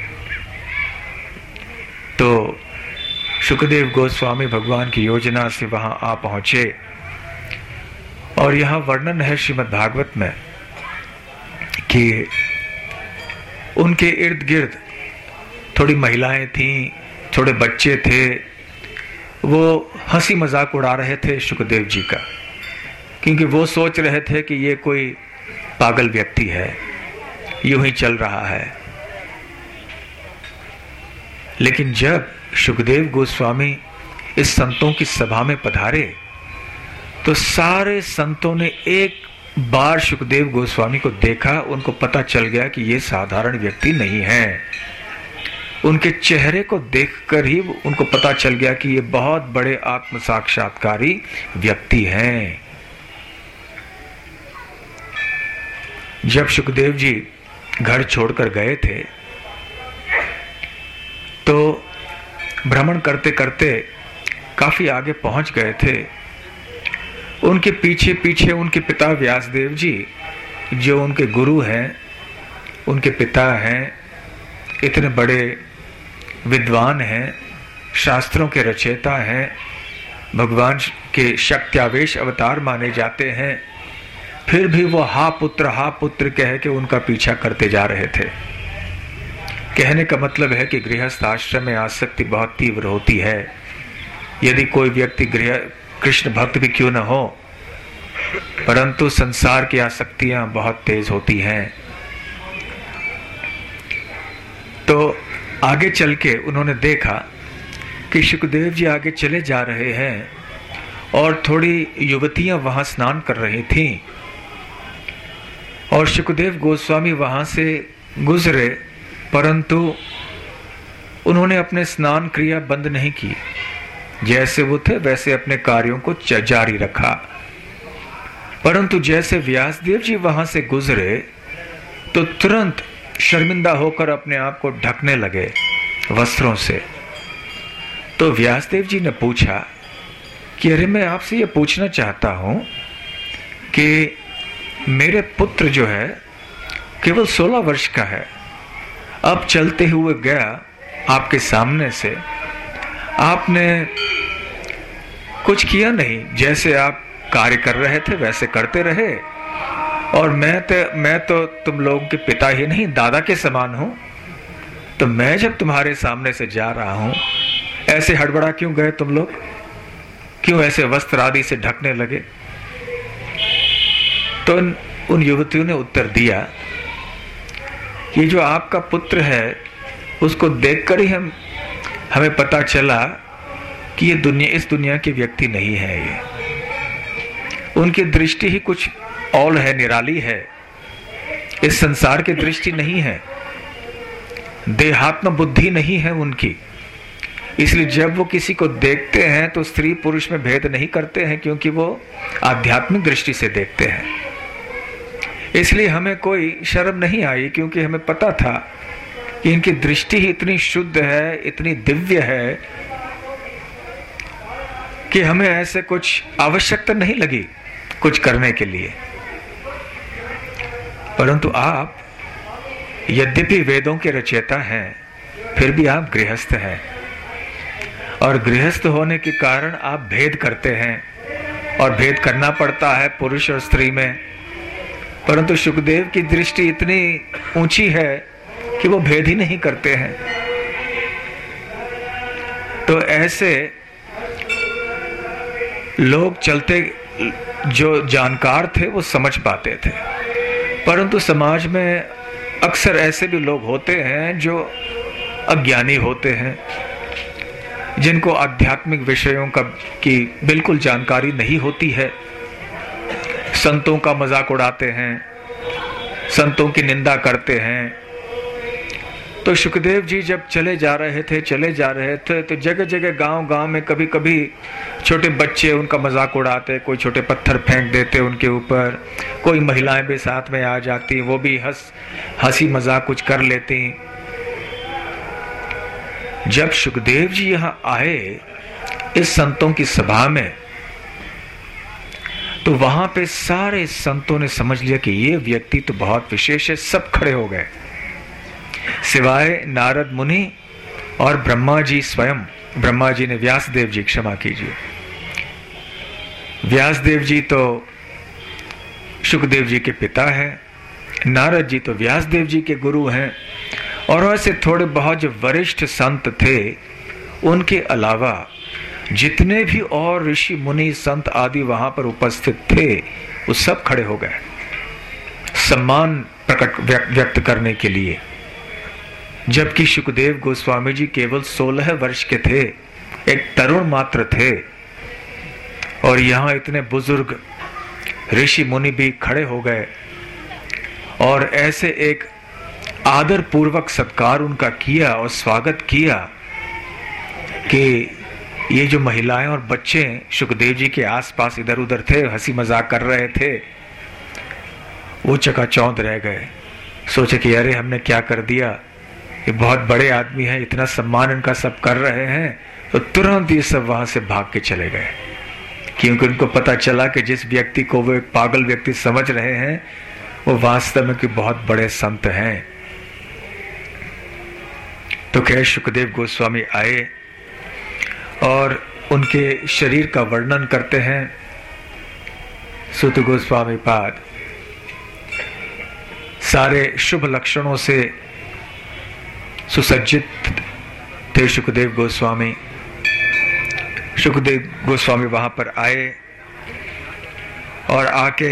[SPEAKER 1] तो शुकदेव गोस्वामी भगवान की योजना से वहां आ पहुंचे। और यहां वर्णन है श्रीमद् भागवत में कि उनके इर्द गिर्द थोड़ी महिलाएं थीं, थोड़े बच्चे थे, वो हंसी मजाक उड़ा रहे थे शुकदेव जी का, क्योंकि वो सोच रहे थे कि ये कोई पागल व्यक्ति है, यूं ही चल रहा है। लेकिन जब शुकदेव गोस्वामी इस संतों की सभा में पधारे, तो सारे संतों ने एक बार शुकदेव गोस्वामी को देखा, उनको पता चल गया कि ये साधारण व्यक्ति नहीं है। उनके चेहरे को देखकर ही उनको पता चल गया कि ये बहुत बड़े आत्म साक्षात्कारी व्यक्ति हैं। जब शुकदेव जी घर छोड़कर गए थे, तो भ्रमण करते करते काफी आगे पहुंच गए थे। उनके पीछे पीछे उनके पिता व्यासदेव जी, जो उनके गुरु हैं, उनके पिता हैं, इतने बड़े विद्वान हैं, शास्त्रों के रचयिता हैं, भगवान के शक्त्यावेश अवतार माने जाते हैं, फिर भी वो हा पुत्र हा पुत्र कह के उनका पीछा करते जा रहे थे। कहने का मतलब है कि गृहस्थ आश्रम में आसक्ति बहुत तीव्र होती है। यदि कोई व्यक्ति गृह कृष्ण भक्त भी क्यों न हो, परंतु संसार की आसक्तियां बहुत तेज होती हैं। तो आगे चल के उन्होंने देखा कि शुकदेव जी आगे चले जा रहे हैं और थोड़ी युवतियां वहां स्नान कर रही थीं, और शुकदेव गोस्वामी वहां से गुजरे, परंतु उन्होंने अपने स्नान क्रिया बंद नहीं की। जैसे वो थे वैसे अपने कार्यों को जारी रखा। परंतु जैसे व्यासदेव जी वहां से गुजरे, तो तुरंत शर्मिंदा होकर अपने आप को ढकने लगे वस्त्रों से। तो व्यासदेव जी ने पूछा कि अरे, मैं आपसे ये पूछना चाहता हूं कि मेरे पुत्र जो है केवल सोलह वर्ष का है, अब चलते हुए गया आपके सामने से, आपने कुछ किया नहीं, जैसे आप कार्य कर रहे थे वैसे करते रहे, और मैं तो मैं तो तुम लोगों के पिता ही नहीं दादा के समान हूं। तो मैं जब तुम्हारे सामने से जा रहा हूं, ऐसे हड़बड़ा क्यों गए तुम लोग? क्यों ऐसे वस्त्र आदि से ढकने लगे? तो उन, उन युवतियों ने उत्तर दिया, ये जो आपका पुत्र है उसको देखकर ही हम हमें पता चला कि ये दुनिया इस दुनिया के व्यक्ति नहीं है। ये उनकी दृष्टि ही कुछ और है, निराली है, इस संसार की दृष्टि नहीं है, देहात्म बुद्धि नहीं है उनकी। इसलिए जब वो किसी को देखते हैं तो स्त्री पुरुष में भेद नहीं करते हैं, क्योंकि वो आध्यात्मिक दृष्टि से देखते हैं। इसलिए हमें कोई शर्म नहीं आई, क्योंकि हमें पता था कि इनकी दृष्टि ही इतनी शुद्ध है, इतनी दिव्य है कि हमें ऐसे कुछ आवश्यकता नहीं लगी कुछ करने के लिए। परंतु आप यद्यपि वेदों के रचयिता हैं, फिर भी आप गृहस्थ हैं, और गृहस्थ होने के कारण आप भेद करते हैं, और भेद करना पड़ता है पुरुष और स्त्री में। परंतु शुकदेव की दृष्टि इतनी ऊंची है कि वो भेद ही नहीं करते हैं। तो ऐसे लोग चलते, जो जानकार थे वो समझ पाते थे। परंतु समाज में अक्सर ऐसे भी लोग होते हैं जो अज्ञानी होते हैं, जिनको आध्यात्मिक विषयों का की बिल्कुल जानकारी नहीं होती है, संतों का मजाक उड़ाते हैं, संतों की निंदा करते हैं। तो शुकदेव जी जब चले जा रहे थे चले जा रहे थे तो जगह जगह गांव गांव में कभी कभी छोटे बच्चे उनका मजाक उड़ाते, कोई छोटे पत्थर फेंक देते उनके ऊपर, कोई महिलाएं भी साथ में आ जाती, वो भी हंस हंसी मजाक कुछ कर लेती। जब शुकदेव जी यहां आए इस संतों की सभा में, तो वहां पे सारे संतों ने समझ लिया कि ये व्यक्ति तो बहुत विशेष है। सब खड़े हो गए, सिवाय नारद मुनि और ब्रह्मा जी स्वयं। ब्रह्मा जी ने व्यास देव जी, क्षमा कीजिए, व्यास देव जी तो शुकदेव जी के पिता हैं, नारद जी तो व्यास देव जी के गुरु हैं, और वैसे थोड़े बहुत जो वरिष्ठ संत थे, उनके अलावा जितने भी और ऋषि मुनि संत आदि वहां पर उपस्थित थे, वो सब खड़े हो गए सम्मान प्रकट व्यक्त करने के लिए। जबकि शुकदेव गोस्वामी जी केवल सोलह वर्ष के थे, एक तरुण मात्र थे, और यहाँ इतने बुजुर्ग ऋषि मुनि भी खड़े हो गए और ऐसे एक आदर पूर्वक सत्कार उनका किया और स्वागत किया कि ये जो महिलाएं और बच्चे शुकदेव जी के आसपास इधर उधर थे, हंसी मजाक कर रहे थे, वो चकाचौंध रह गए। सोचे कि अरे हमने क्या कर दिया, ये बहुत बड़े आदमी हैं, इतना सम्मान इनका सब कर रहे हैं। तो तुरंत ये सब वहां से भाग के चले गए, क्योंकि उनको पता चला कि जिस व्यक्ति को वो एक पागल व्यक्ति समझ रहे हैं, वो वास्तव में कि बहुत बड़े संत हैं। तो खैर शुकदेव गोस्वामी आए और उनके शरीर का वर्णन करते हैं सूत गोस्वामी पाद। सारे शुभ लक्षणों से सुसज्जित थे शुकदेव गोस्वामी। शुकदेव गोस्वामी वहां पर आए और आके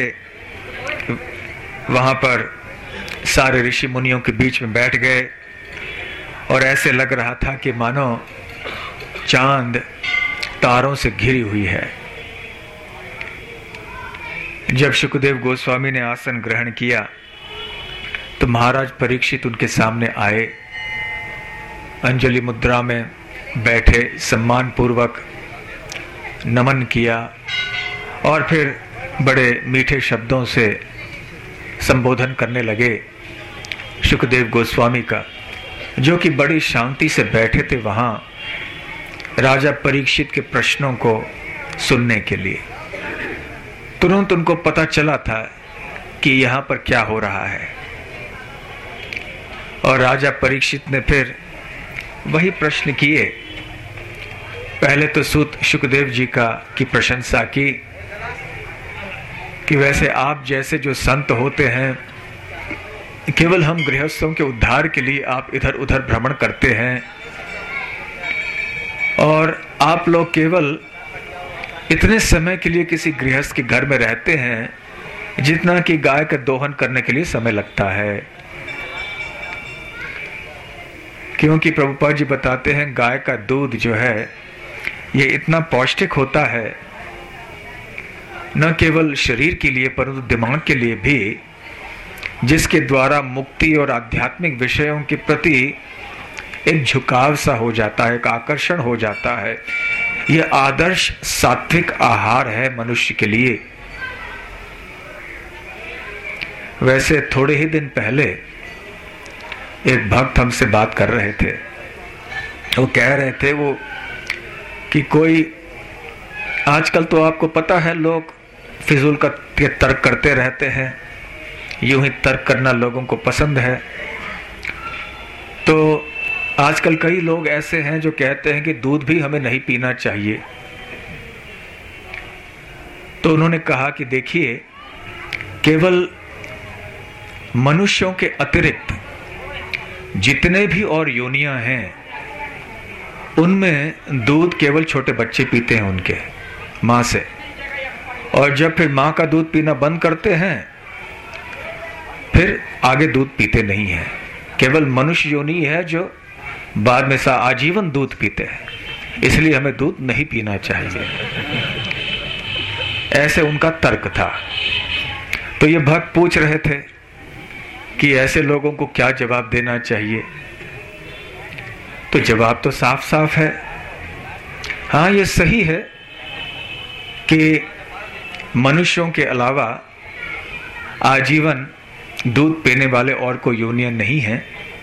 [SPEAKER 1] वहां पर सारे ऋषि मुनियों के बीच में बैठ गए, और ऐसे लग रहा था कि मानो चांद तारों से घिरी हुई है। जब शुकदेव गोस्वामी ने आसन ग्रहण किया तो महाराज परीक्षित उनके सामने आए, अंजलि मुद्रा में बैठे, सम्मान पूर्वक नमन किया और फिर बड़े मीठे शब्दों से संबोधन करने लगे शुकदेव गोस्वामी का, जो कि बड़ी शांति से बैठे थे वहां राजा परीक्षित के प्रश्नों को सुनने के लिए। तुरंत उनको पता चला था कि यहां पर क्या हो रहा है, और राजा परीक्षित ने फिर वही प्रश्न किए। पहले तो सूत शुकदेव जी का की प्रशंसा की कि वैसे आप जैसे जो संत होते हैं, केवल हम गृहस्थों के उद्धार के लिए आप इधर उधर भ्रमण करते हैं, और आप लोग केवल इतने समय के लिए किसी गृहस्थ के घर में रहते हैं जितना कि गाय का दोहन करने के लिए समय लगता है। क्योंकि प्रभुपाद जी बताते हैं गाय का दूध जो है ये इतना पौष्टिक होता है न केवल शरीर के लिए परंतु दिमाग के लिए भी, जिसके द्वारा मुक्ति और आध्यात्मिक विषयों के प्रति एक झुकाव सा हो जाता है, एक आकर्षण हो जाता है। यह आदर्श सात्विक आहार है मनुष्य के लिए। वैसे थोड़े ही दिन पहले एक भक्त हमसे बात कर रहे थे, वो कह रहे थे वो कि कोई आजकल तो आपको पता है लोग फिजूल का तर्क करते रहते हैं, यूं ही तर्क करना लोगों को पसंद है। तो आजकल कई लोग ऐसे हैं जो कहते हैं कि दूध भी हमें नहीं पीना चाहिए। तो उन्होंने कहा कि देखिए, केवल मनुष्यों के अतिरिक्त जितने भी और योनियां हैं उनमें दूध केवल छोटे बच्चे पीते हैं उनके माँ से, और जब फिर माँ का दूध पीना बंद करते हैं फिर आगे दूध पीते नहीं हैं। केवल मनुष्य योनि है जो बाद में सा आजीवन दूध पीते हैं, इसलिए हमें दूध नहीं पीना चाहिए। ऐसे उनका तर्क था। तो ये भक्त पूछ रहे थे कि ऐसे लोगों को क्या जवाब देना चाहिए। तो जवाब तो साफ साफ है। हाँ, ये सही है कि मनुष्यों के अलावा आजीवन दूध पीने वाले और कोई योनियां नहीं हैं,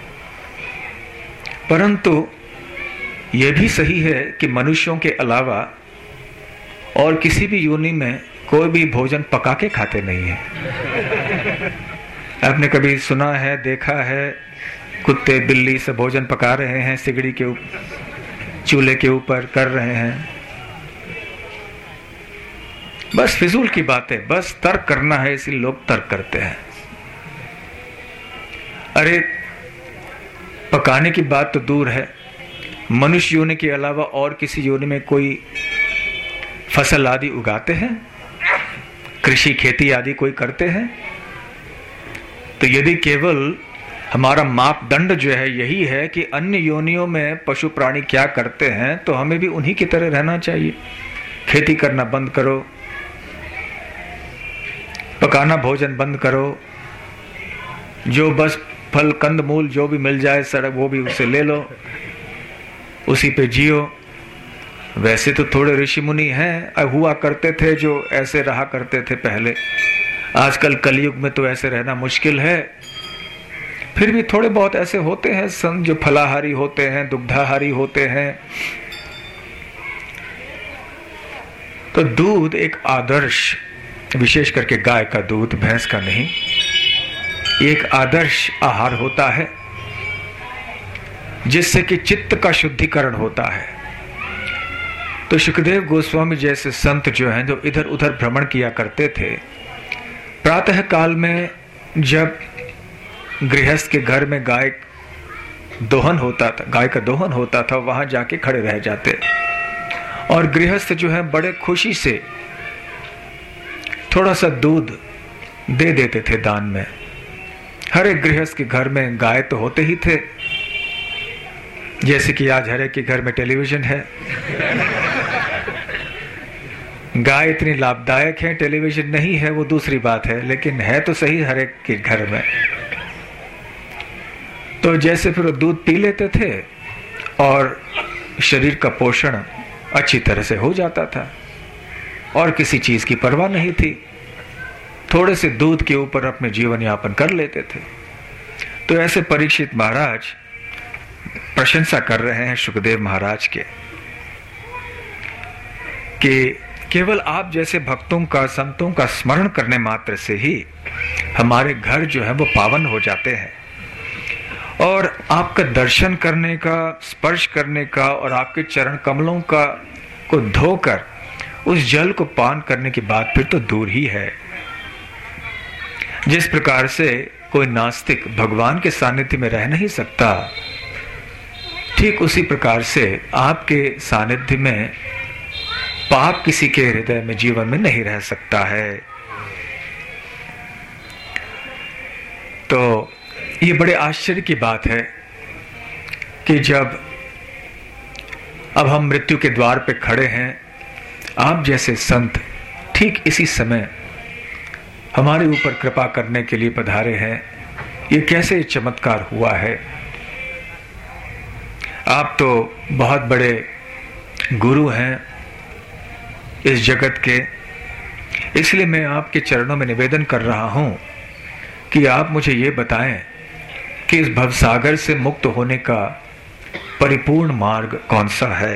[SPEAKER 1] परंतु यह भी सही है कि मनुष्यों के अलावा और किसी भी योनि में कोई भी भोजन पका के खाते नहीं है। आपने कभी सुना है, देखा है, कुत्ते बिल्ली से भोजन पका रहे हैं, सिगड़ी के ऊपर, चूल्हे के ऊपर कर रहे हैं? बस फिजूल की बातें, बस तर्क करना है इसलिए लोग तर्क करते हैं। अरे पकाने की बात तो दूर है, मनुष्य योनि के अलावा और किसी योनि में कोई फसल आदि उगाते हैं, कृषि खेती आदि कोई करते हैं? तो यदि केवल हमारा मापदंड जो है यही है कि अन्य योनियों में पशु प्राणी क्या करते हैं, तो हमें भी उन्हीं की तरह रहना चाहिए। खेती करना बंद करो, पकाना भोजन बंद करो, जो बस फल कंद मूल जो भी मिल जाए सड़क वो भी उससे ले लो, उसी पे जियो। वैसे तो थोड़े ऋषि मुनि हैं, हुआ करते थे जो ऐसे रहा करते थे पहले। आजकल कलयुग में तो ऐसे रहना मुश्किल है, फिर भी थोड़े बहुत ऐसे होते हैं संत जो फलाहारी होते हैं, दुग्धाहारी होते हैं। तो दूध एक आदर्श, विशेष करके गाय का दूध, भैंस का नहीं, एक आदर्श आहार होता है जिससे कि चित्त का शुद्धिकरण होता है। तो सुखदेव गोस्वामी जैसे संत जो हैं, जो इधर उधर भ्रमण किया करते थे, प्रातः काल में जब गृहस्थ के घर में गाय दोहन होता था, गाय का दोहन होता था, वहां जाके खड़े रह जाते और गृहस्थ जो है बड़े खुशी से थोड़ा सा दूध दे देते थे दान में। हर एक गृहस्थ के घर में गाय तो होते ही थे, जैसे कि आज हर एक के घर में टेलीविजन है। गाय इतनी लाभदायक है, टेलीविजन नहीं है वो दूसरी बात है, लेकिन है तो सही हर एक के घर में। तो जैसे फिर वो दूध पी लेते थे और शरीर का पोषण अच्छी तरह से हो जाता था और किसी चीज की परवाह नहीं थी, थोड़े से दूध के ऊपर अपने जीवन यापन कर लेते थे। तो ऐसे परीक्षित महाराज प्रशंसा कर रहे हैं सुखदेव महाराज के कि केवल आप जैसे भक्तों का, संतों का स्मरण करने मात्र से ही हमारे घर जो है वो पावन हो जाते हैं, और आपका दर्शन करने का, स्पर्श करने का और आपके चरण कमलों का को धोकर उस जल को पान करने की बात फिर तो दूर ही है। जिस प्रकार से कोई नास्तिक भगवान के सानिध्य में रह नहीं सकता, ठीक उसी प्रकार से आपके सानिध्य में पाप किसी के हृदय में, जीवन में नहीं रह सकता है। तो ये बड़े आश्चर्य की बात है कि जब अब हम मृत्यु के द्वार पे खड़े हैं, आप जैसे संत ठीक इसी समय हमारे ऊपर कृपा करने के लिए पधारे हैं। ये कैसे चमत्कार हुआ है। आप तो बहुत बड़े गुरु हैं इस जगत के, इसलिए मैं आपके चरणों में निवेदन कर रहा हूं कि आप मुझे ये बताएं कि इस भवसागर से मुक्त होने का परिपूर्ण मार्ग कौन सा है।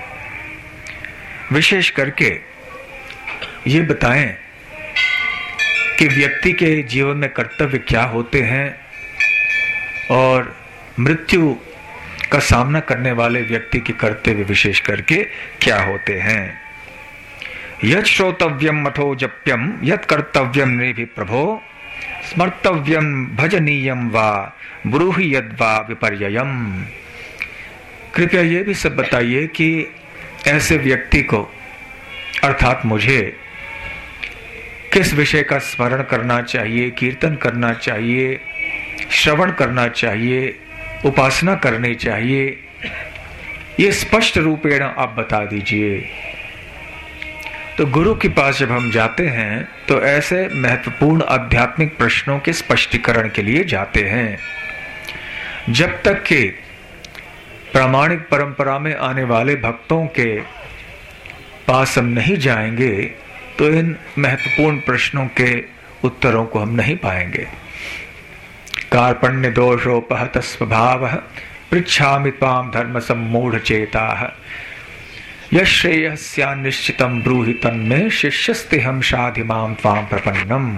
[SPEAKER 1] विशेष करके ये बताएं कि व्यक्ति के जीवन में कर्तव्य क्या होते हैं और मृत्यु का सामना करने वाले व्यक्ति के कर्तव्य विशेष करके क्या होते हैं। यत् श्रोतव्यम मथो जप्यम यत् कर्तव्यम निभि प्रभो स्मर्तव्यम भजनीयम वा ब्रूहि यद्वा विपर्ययम। कृपया ये भी सब बताइए कि ऐसे व्यक्ति को अर्थात मुझे किस विषय का स्मरण करना चाहिए, कीर्तन करना चाहिए, श्रवण करना चाहिए, उपासना करनी चाहिए, ये स्पष्ट रूपेण आप बता दीजिए। तो गुरु के पास जब हम जाते हैं तो ऐसे महत्वपूर्ण आध्यात्मिक प्रश्नों के स्पष्टीकरण के लिए जाते हैं। जब तक कि प्रामाणिक परंपरा में आने वाले भक्तों के पास हम नहीं जाएंगे तो इन महत्वपूर्ण प्रश्नों के उत्तरों को हम नहीं पाएंगे। कार्पण्य दोषोपहत स्वभावः पृच्छामि त्वां धर्म सम्मूढ़ चेताः यश्रेयः स्यान्निश्चितं ब्रूहि तन्मे शिष्यस्तेहं शाधि मां त्वां प्रपन्नम।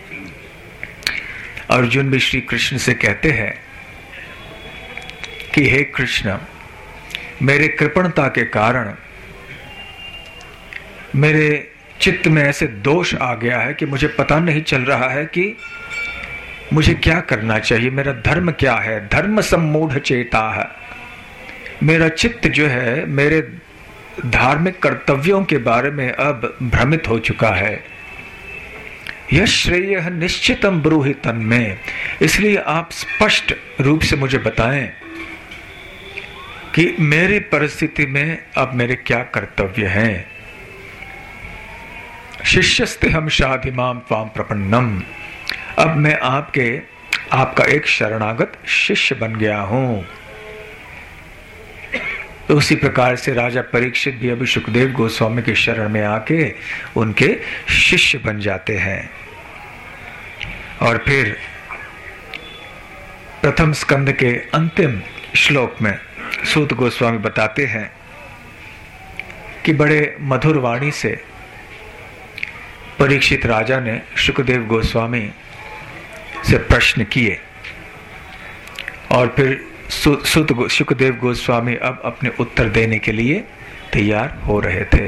[SPEAKER 1] अर्जुन भी श्री कृष्ण से कहते हैं कि हे कृष्ण, मेरे कृपणता के कारण मेरे चित्त में ऐसे दोष आ गया है कि मुझे पता नहीं चल रहा है कि मुझे क्या करना चाहिए, मेरा धर्म क्या है। धर्म सम्मूढ़ चेता है, मेरा चित्त जो है मेरे धार्मिक कर्तव्यों के बारे में अब भ्रमित हो चुका है। यह श्रेय निश्चितम ब्रूहि तन्मे। इसलिए आप स्पष्ट रूप से मुझे बताएं कि मेरी परिस्थिति में अब मेरे क्या कर्तव्य हैं। शिष्यस्ते हम शाधिमाम त्वाम प्रपन्नम। अब मैं आपके आपका एक शरणागत शिष्य बन गया हूं। तो उसी प्रकार से राजा परीक्षित भी अभी सुखदेव गोस्वामी के शरण में आके उनके शिष्य बन जाते हैं। और फिर प्रथम स्कंद के अंतिम श्लोक में सूत गोस्वामी बताते हैं कि बड़े मधुर वाणी से परीक्षित राजा ने सुखदेव गोस्वामी से प्रश्न किए और फिर सुत सुखदेव गोस्वामी अब अपने उत्तर देने के लिए तैयार हो रहे थे।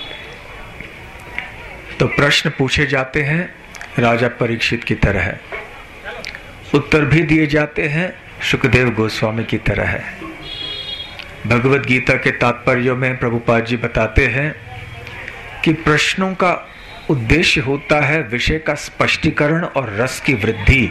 [SPEAKER 1] तो प्रश्न पूछे जाते हैं राजा परीक्षित की तरह, उत्तर भी दिए जाते हैं सुखदेव गोस्वामी की तरह। भगवत गीता के तात्पर्यों में प्रभुपाद जी बताते हैं कि प्रश्नों का उद्देश्य होता है विषय का स्पष्टीकरण और रस की वृद्धि।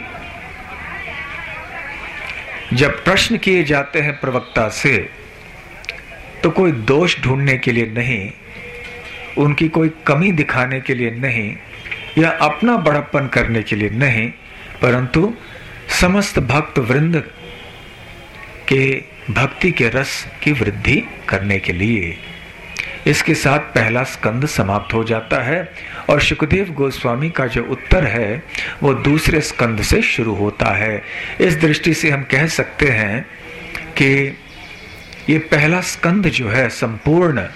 [SPEAKER 1] जब प्रश्न किए जाते हैं प्रवक्ता से तो कोई दोष ढूंढने के लिए नहीं, उनकी कोई कमी दिखाने के लिए नहीं या अपना बड़प्पन करने के लिए नहीं, परंतु समस्त भक्त वृंद के भक्ति के रस की वृद्धि करने के लिए। इसके साथ पहला स्कंद समाप्त हो जाता है और सुखदेव गोस्वामी का जो उत्तर है वो दूसरे स्कंद से शुरू होता है। इस दृष्टि से हम कह सकते हैं कि ये पहला स्कंद जो है संपूर्ण,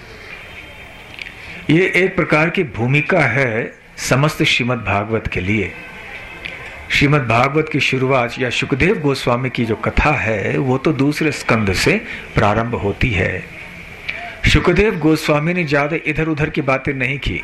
[SPEAKER 1] ये एक प्रकार की भूमिका है समस्त श्रीमद् भागवत के लिए। श्रीमद् भागवत की शुरुआत या सुखदेव गोस्वामी की जो कथा है वो तो दूसरे स्कंद से प्रारंभ होती है। सुखदेव गोस्वामी ने ज्यादा इधर उधर की बातें नहीं की,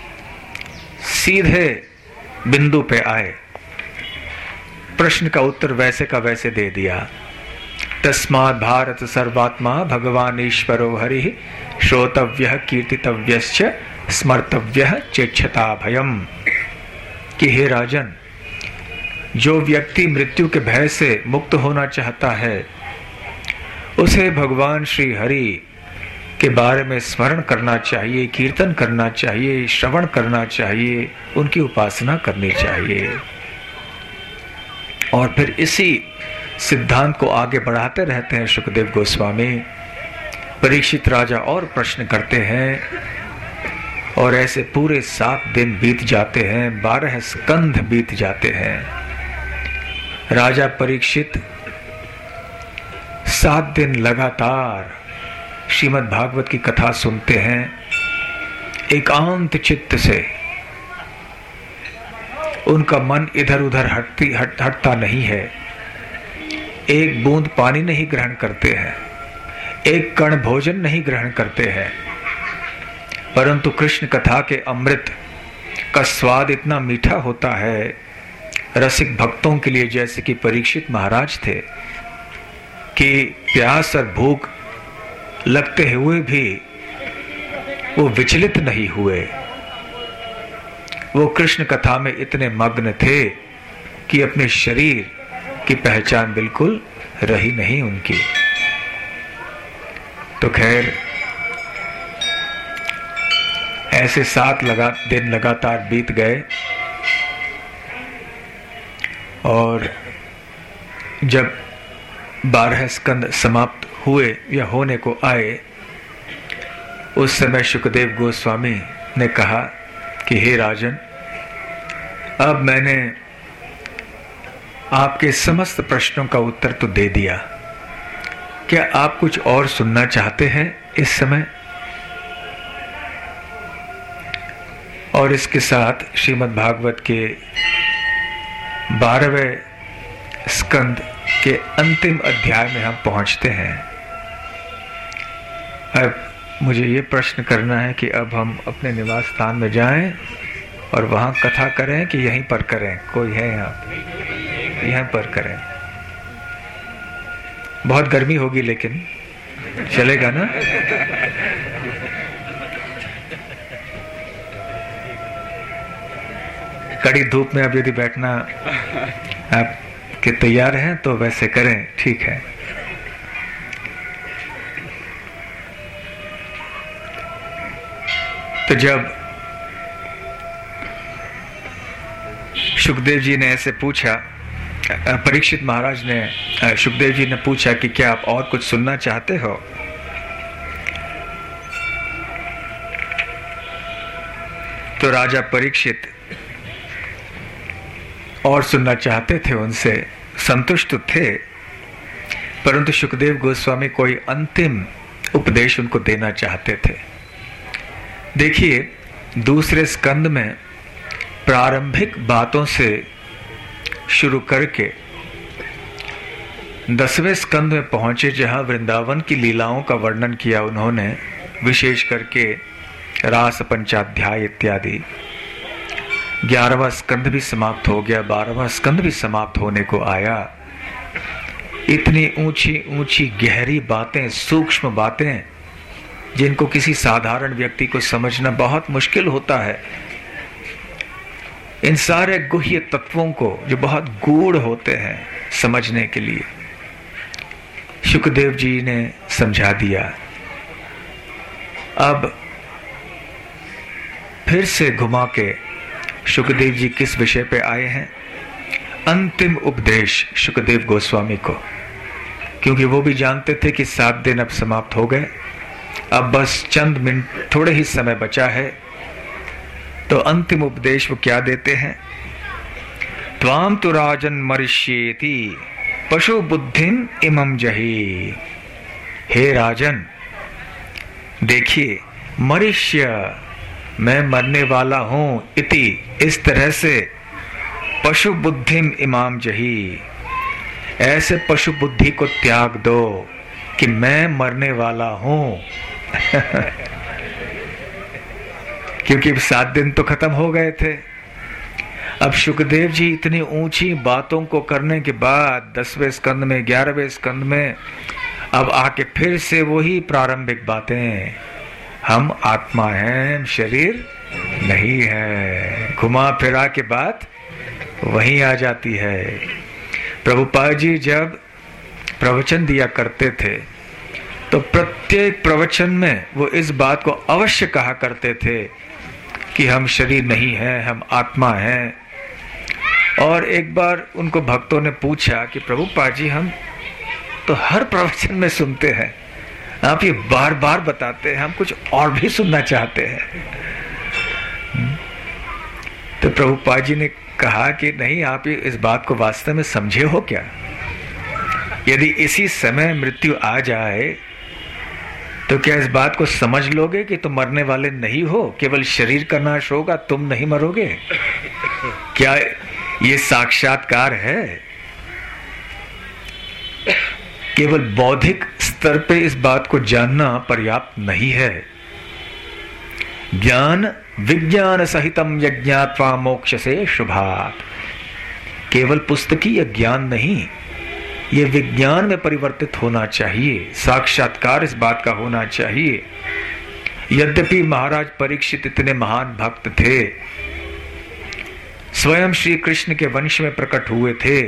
[SPEAKER 1] सीधे बिंदु पे आए, प्रश्न का उत्तर वैसे का वैसे दे दिया। तस्मात् भारत सर्वात्मा भगवान ईश्वरो हरि श्रोतव्यः कीर्तितव्यश्च स्मर्तव्यः चेच्छता भयम। कि हे राजन, जो व्यक्ति मृत्यु के भय से मुक्त होना चाहता है उसे भगवान श्री हरि के बारे में स्मरण करना चाहिए, कीर्तन करना चाहिए, श्रवण करना चाहिए, उनकी उपासना करनी चाहिए। और फिर इसी सिद्धांत को आगे बढ़ाते रहते हैं शुकदेव गोस्वामी। परीक्षित राजा और प्रश्न करते हैं और ऐसे पूरे सात दिन बीत जाते हैं, बारह स्कंध बीत जाते हैं। राजा परीक्षित सात दिन लगातार श्रीमद् भागवत की कथा सुनते हैं, एकांत चित्त से। उनका मन इधर उधर हटती हट हटता नहीं है, एक बूंद पानी नहीं ग्रहण करते हैं, एक कण भोजन नहीं ग्रहण करते हैं, परंतु कृष्ण कथा के अमृत का स्वाद इतना मीठा होता है रसिक भक्तों के लिए, जैसे कि परीक्षित महाराज थे, कि प्यास और भूख लगते हुए भी वो विचलित नहीं हुए। वो कृष्ण कथा में इतने मग्न थे कि अपने शरीर की पहचान बिल्कुल रही नहीं उनकी। तो खैर, ऐसे सात लगा दिन लगातार बीत गए और जब बारह स्कंद समाप्त हुए या होने को आए, उस समय शुकदेव गोस्वामी ने कहा कि हे राजन, अब मैंने आपके समस्त प्रश्नों का उत्तर तो दे दिया, क्या आप कुछ और सुनना चाहते हैं इस समय? और इसके साथ श्रीमद् भागवत के बारहवें स्कंद के अंतिम अध्याय में हम पहुंचते हैं। अब मुझे ये प्रश्न करना है कि अब हम अपने निवास स्थान में जाएं और वहां कथा करें कि यहीं पर करें? कोई है यहाँ? यहीं पर करें। बहुत गर्मी होगी लेकिन चलेगा ना? कड़ी धूप में अब यदि बैठना आप के तैयार हैं तो वैसे करें, ठीक है। तो जब शुकदेव जी ने ऐसे पूछा, परीक्षित महाराज ने शुकदेव जी ने पूछा कि क्या आप और कुछ सुनना चाहते हो? तो राजा परीक्षित और सुनना चाहते थे, उनसे संतुष्ट थे, परंतु शुकदेव गोस्वामी कोई अंतिम उपदेश उनको देना चाहते थे। देखिए, दूसरे स्कंद में प्रारंभिक बातों से शुरू करके दसवें स्कंद में पहुंचे, जहां वृंदावन की लीलाओं का वर्णन किया उन्होंने, विशेष करके रास पंचाध्याय इत्यादि। ग्यारहवां स्कंद भी समाप्त हो गया, बारहवां स्कंद भी समाप्त होने को आया। इतनी ऊंची ऊंची गहरी बातें, सूक्ष्म बातें, जिनको किसी साधारण व्यक्ति को समझना बहुत मुश्किल होता है। इन सारे गुह्य तत्वों को, जो बहुत गूढ़ होते हैं, समझने के लिए शुकदेव जी ने समझा दिया। अब फिर से घुमा के शुकदेव जी किस विषय पे आए हैं? अंतिम उपदेश शुकदेव गोस्वामी को, क्योंकि वो भी जानते थे कि सात दिन अब समाप्त हो गए, अब बस चंद मिनट, थोड़े ही समय बचा है। तो अंतिम उपदेश वो क्या देते हैं? त्वाम तु राजन मरिष्येति पशु बुद्धिम इमं जहि। हे राजन, देखिए, मरिष्य, मैं मरने वाला हूं, इति, इस तरह से, पशु बुद्धिम इमाम जही, ऐसे पशु बुद्धि को त्याग दो कि मैं मरने वाला हूं। क्योंकि सात दिन तो खत्म हो गए थे। अब शुकदेव जी इतनी ऊंची बातों को करने के बाद दसवें स्कंद में, ग्यारहवें स्कंद में अब आके फिर से वही प्रारंभिक बातें, हम आत्मा हैं, शरीर नहीं है। घुमा फिरा के बात वहीं आ जाती है। प्रभुपाद जी जब प्रवचन दिया करते थे तो प्रत्येक प्रवचन में वो इस बात को अवश्य कहा करते थे कि हम शरीर नहीं हैं, हम आत्मा हैं। और एक बार उनको भक्तों ने पूछा कि प्रभुपाद जी, हम तो हर प्रवचन में सुनते हैं, आप ये बार बार बताते हैं, हम कुछ और भी सुनना चाहते हैं। तो प्रभुपाद जी ने कहा कि नहीं, आप ये इस बात को वास्तव में समझे हो क्या? यदि इसी समय मृत्यु आ जाए तो क्या इस बात को समझ लोगे कि तुम मरने वाले नहीं हो, केवल शरीर का नाश होगा, तुम नहीं मरोगे? क्या ये साक्षात्कार है? केवल बौद्धिक स्तर पे इस बात को जानना पर्याप्त नहीं है। ज्ञान विज्ञान सहितम यज्ञात्वा मोक्ष से शुभात्। केवल पुस्तकीय ज्ञान नहीं, ये विज्ञान में परिवर्तित होना चाहिए, साक्षात्कार इस बात का होना चाहिए। यद्यपि महाराज परीक्षित इतने महान भक्त थे, स्वयं श्री कृष्ण के वंश में प्रकट हुए थे,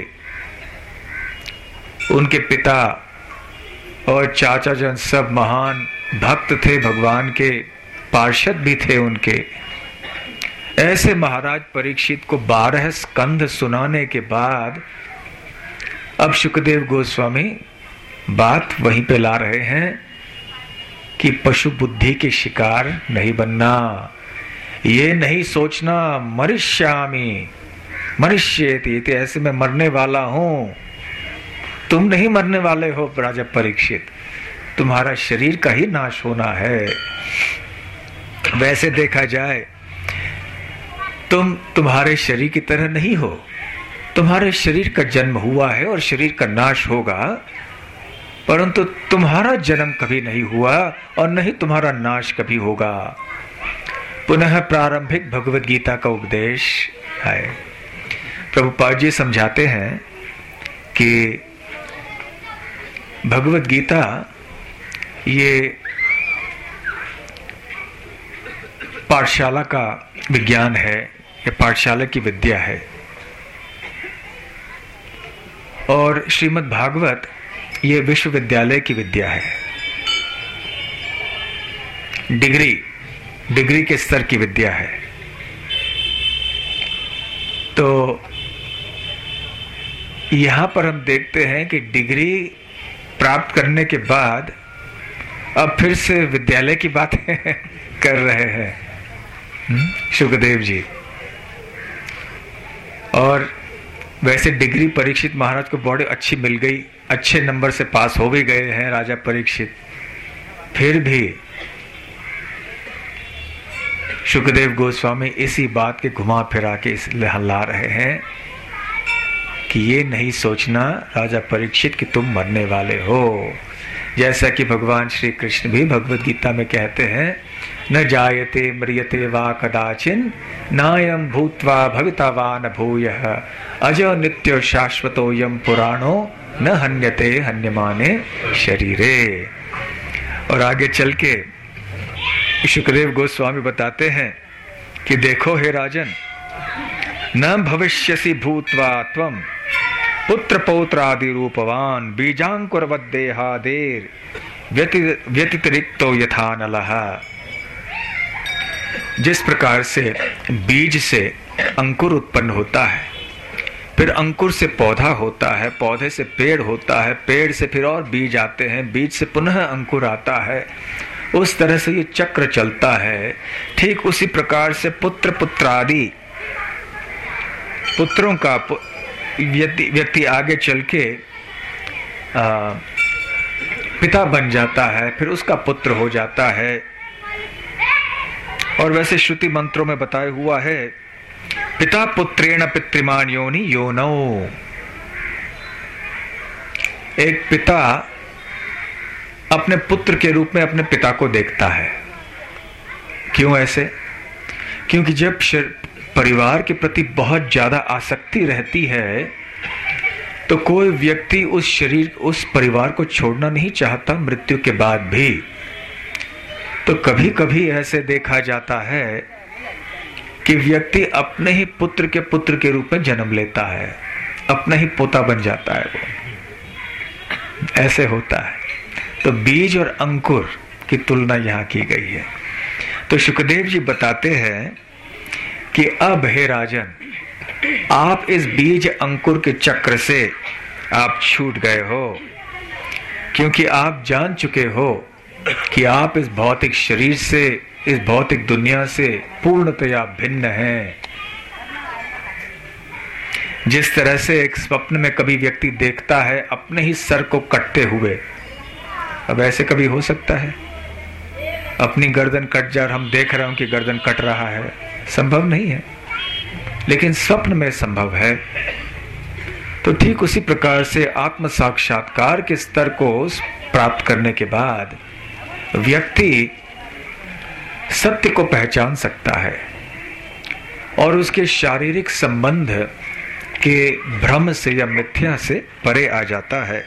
[SPEAKER 1] उनके पिता और चाचा जन सब महान भक्त थे, भगवान के पार्षद भी थे उनके। ऐसे महाराज परीक्षित को बारह स्कंध सुनाने के बाद अब शुकदेव गोस्वामी बात वहीं पे ला रहे हैं कि पशु बुद्धि के शिकार नहीं बनना, ये नहीं सोचना मरिष्यामि मरिष्येति, ऐसे मैं मरने वाला हूं। तुम नहीं मरने वाले हो राजा परीक्षित, तुम्हारा शरीर का ही नाश होना है। वैसे देखा जाए तुम तुम्हारे शरीर की तरह नहीं हो, तुम्हारे शरीर का जन्म हुआ है और शरीर का नाश होगा, परंतु तुम्हारा जन्म कभी नहीं हुआ और नहीं तुम्हारा नाश कभी होगा। पुनः प्रारंभिक भगवत गीता का उपदेश है। प्रभुपाद जी समझाते हैं कि भगवत गीता ये पाठशाला का विज्ञान है, ये पाठशाला की विद्या है। और श्रीमद् भागवत ये विश्वविद्यालय की विद्या है, डिग्री डिग्री के स्तर की विद्या है। तो यहां पर हम देखते हैं कि डिग्री प्राप्त करने के बाद अब फिर से विद्यालय की बातें कर रहे हैं शुकदेव जी। और वैसे डिग्री परीक्षित महाराज को बड़ी अच्छी मिल गई, अच्छे नंबर से पास हो भी गए हैं राजा परीक्षित, फिर भी शुकदेव गोस्वामी इसी बात के घुमा फिरा के इसलिए हल्ला रहे हैं कि ये नहीं सोचना राजा परीक्षित कि तुम मरने वाले हो। जैसा कि भगवान श्री कृष्ण भी भगवत गीता में कहते हैं, न जायते म्रियते वा कदाचिन नायम भूत्वा भविता वा न भूयः अजो नित्यो शाश्वतो यम पुराणो न हन्यते हन्यमाने शरीरे। और आगे चल के शुकदेव गोस्वामी बताते हैं कि देखो हे राजन, न भविष्यसि भूत्वा त्वं पुत्र पौत्रादि रूपवान बीजांकुरवद्देहादेर व्यतिरिक्तो यथा नलः। जिस प्रकार से बीज से अंकुर उत्पन्न होता है, फिर अंकुर से पौधा होता है, पौधे से पेड़ होता है, पेड़ से फिर और बीज आते हैं, बीज से पुनः अंकुर आता है, उस तरह से ये चक्र चलता है। ठीक उसी प्रकार से पुत्र पुत्रादि पुत्रों का व्यक्ति व्यक्ति आगे चल के आ, पिता बन जाता है, फिर उसका पुत्र हो जाता है। और वैसे श्रुति मंत्रों में बताया हुआ है, पिता पुत्रेण पितृमान योनि योनौ। एक पिता अपने पुत्र के रूप में अपने पिता को देखता है। क्यों ऐसे? क्योंकि जब परिवार के प्रति बहुत ज्यादा आसक्ति रहती है तो कोई व्यक्ति उस शरीर उस परिवार को छोड़ना नहीं चाहता मृत्यु के बाद भी। तो कभी कभी ऐसे देखा जाता है कि व्यक्ति अपने ही पुत्र के पुत्र के रूप में जन्म लेता है, अपना ही पोता बन जाता है वो। ऐसे होता है। तो बीज और अंकुर की तुलना यहां की गई है। तो शुकदेव जी बताते हैं कि अब हे राजन, आप इस बीज अंकुर के चक्र से आप छूट गए हो, क्योंकि आप जान चुके हो कि आप इस भौतिक शरीर से, इस भौतिक दुनिया से पूर्णतया भिन्न हैं। जिस तरह से एक स्वप्न में कभी व्यक्ति देखता है अपने ही सर को कटते हुए, अब ऐसे कभी हो सकता है? अपनी गर्दन कट जा, हम देख रहे हो कि गर्दन कट रहा है, संभव नहीं है, लेकिन स्वप्न में संभव है। तो ठीक उसी प्रकार से आत्म साक्षात्कार के स्तर को प्राप्त करने के बाद व्यक्ति सत्य को पहचान सकता है और उसके शारीरिक संबंध के भ्रम से या मिथ्या से परे आ जाता है।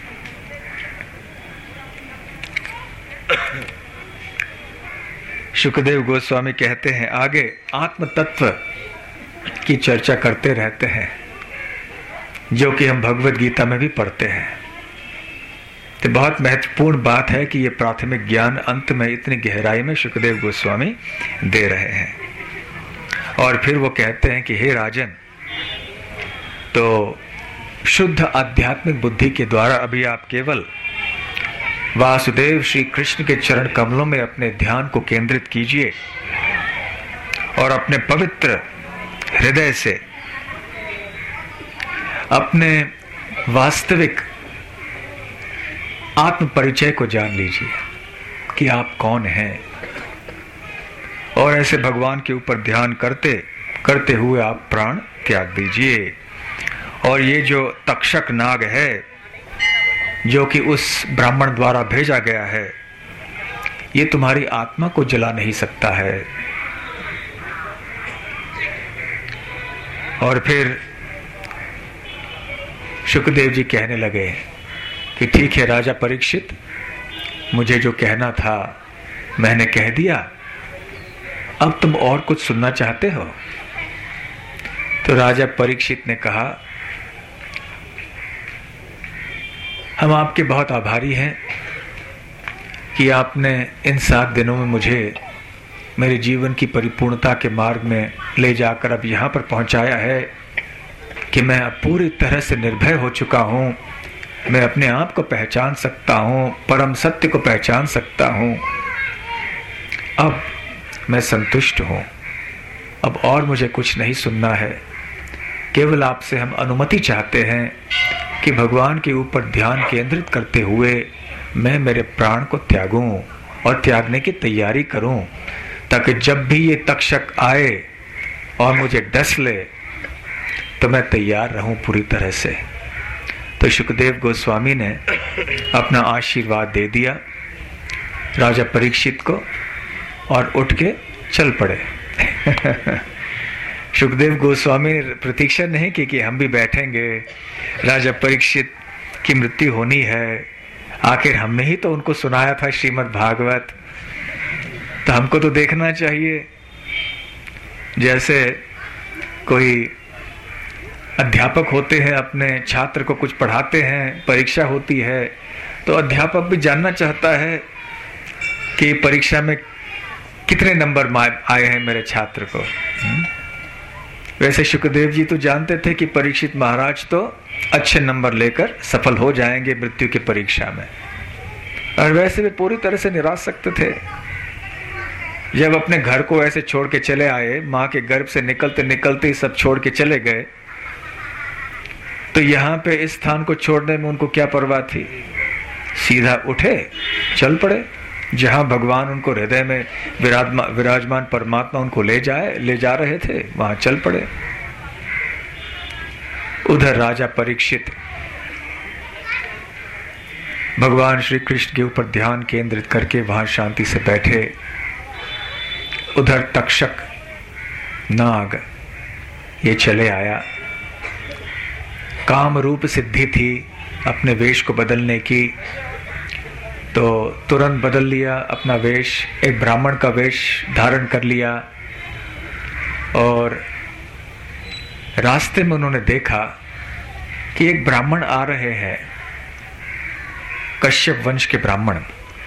[SPEAKER 1] शुकदेव गोस्वामी कहते हैं आगे, आत्म तत्व की चर्चा करते रहते हैं, जो कि हम भगवत गीता में भी पढ़ते हैं। तो बहुत महत्वपूर्ण बात है कि ये प्राथमिक ज्ञान अंत में इतनी गहराई में शुकदेव गोस्वामी दे रहे हैं। और फिर वो कहते हैं कि हे राजन, तो शुद्ध आध्यात्मिक बुद्धि के द्वारा अभी आप केवल वासुदेव श्री कृष्ण के चरण कमलों में अपने ध्यान को केंद्रित कीजिए और अपने पवित्र हृदय से अपने वास्तविक आत्म परिचय को जान लीजिए कि आप कौन हैं। और ऐसे भगवान के ऊपर ध्यान करते करते हुए आप प्राण त्याग दीजिए। और ये जो तक्षक नाग है, जो कि उस ब्राह्मण द्वारा भेजा गया है, ये तुम्हारी आत्मा को जला नहीं सकता है। और फिर शुकदेव जी कहने लगे कि ठीक है राजा परीक्षित, मुझे जो कहना था मैंने कह दिया, अब तुम और कुछ सुनना चाहते हो? तो राजा परीक्षित ने कहा, हम आपके बहुत आभारी हैं कि आपने इन सात दिनों में मुझे मेरे जीवन की परिपूर्णता के मार्ग में ले जाकर अब यहाँ पर पहुँचाया है कि मैं अब पूरी तरह से निर्भय हो चुका हूँ। मैं अपने आप को पहचान सकता हूँ, परम सत्य को पहचान सकता हूँ। अब मैं संतुष्ट हूँ, अब और मुझे कुछ नहीं सुनना है। केवल आपसे हम अनुमति चाहते हैं कि भगवान के ऊपर ध्यान केंद्रित करते हुए मैं मेरे प्राण को त्यागूं और त्यागने की तैयारी करूं, ताकि जब भी ये तक्षक आए और मुझे डस ले तो मैं तैयार रहूं पूरी तरह से। तो शुकदेव गोस्वामी ने अपना आशीर्वाद दे दिया राजा परीक्षित को और उठ के चल पड़े। शुकदेव गोस्वामी ने प्रतीक्षा नहीं की कि हम भी बैठेंगे, राजा परीक्षित की मृत्यु होनी है, आखिर हमने ही तो उनको सुनाया था श्रीमद् भागवत, तो हमको तो देखना चाहिए। जैसे कोई अध्यापक होते हैं, अपने छात्र को कुछ पढ़ाते हैं, परीक्षा होती है, तो अध्यापक भी जानना चाहता है कि परीक्षा में कितने नंबर आए हैं मेरे छात्र को। वैसे शुकदेव जी तो जानते थे कि परीक्षित महाराज तो अच्छे नंबर लेकर सफल हो जाएंगे मृत्यु की परीक्षा में, और वैसे भी पूरी तरह से निरासक्त थे। जब अपने घर को ऐसे छोड़ के चले आए, माँ के गर्भ से निकलते निकलते ही सब छोड़ के चले गए, तो यहाँ पे इस स्थान को छोड़ने में उनको क्या परवाह थी? सीधा उठे, चल पड़े जहां भगवान उनको हृदय में विराजमान परमात्मा उनको ले जाए ले जा रहे थे, वहां चल पड़े। उधर राजा परीक्षित भगवान श्री कृष्ण के ऊपर ध्यान केंद्रित करके वहां शांति से बैठे। उधर तक्षक नाग ये चले आया। काम रूप सिद्धि थी अपने वेश को बदलने की, तो तुरंत बदल लिया अपना वेश, एक ब्राह्मण का वेश धारण कर लिया। और रास्ते में उन्होंने देखा कि एक ब्राह्मण आ रहे हैं कश्यप वंश के ब्राह्मण,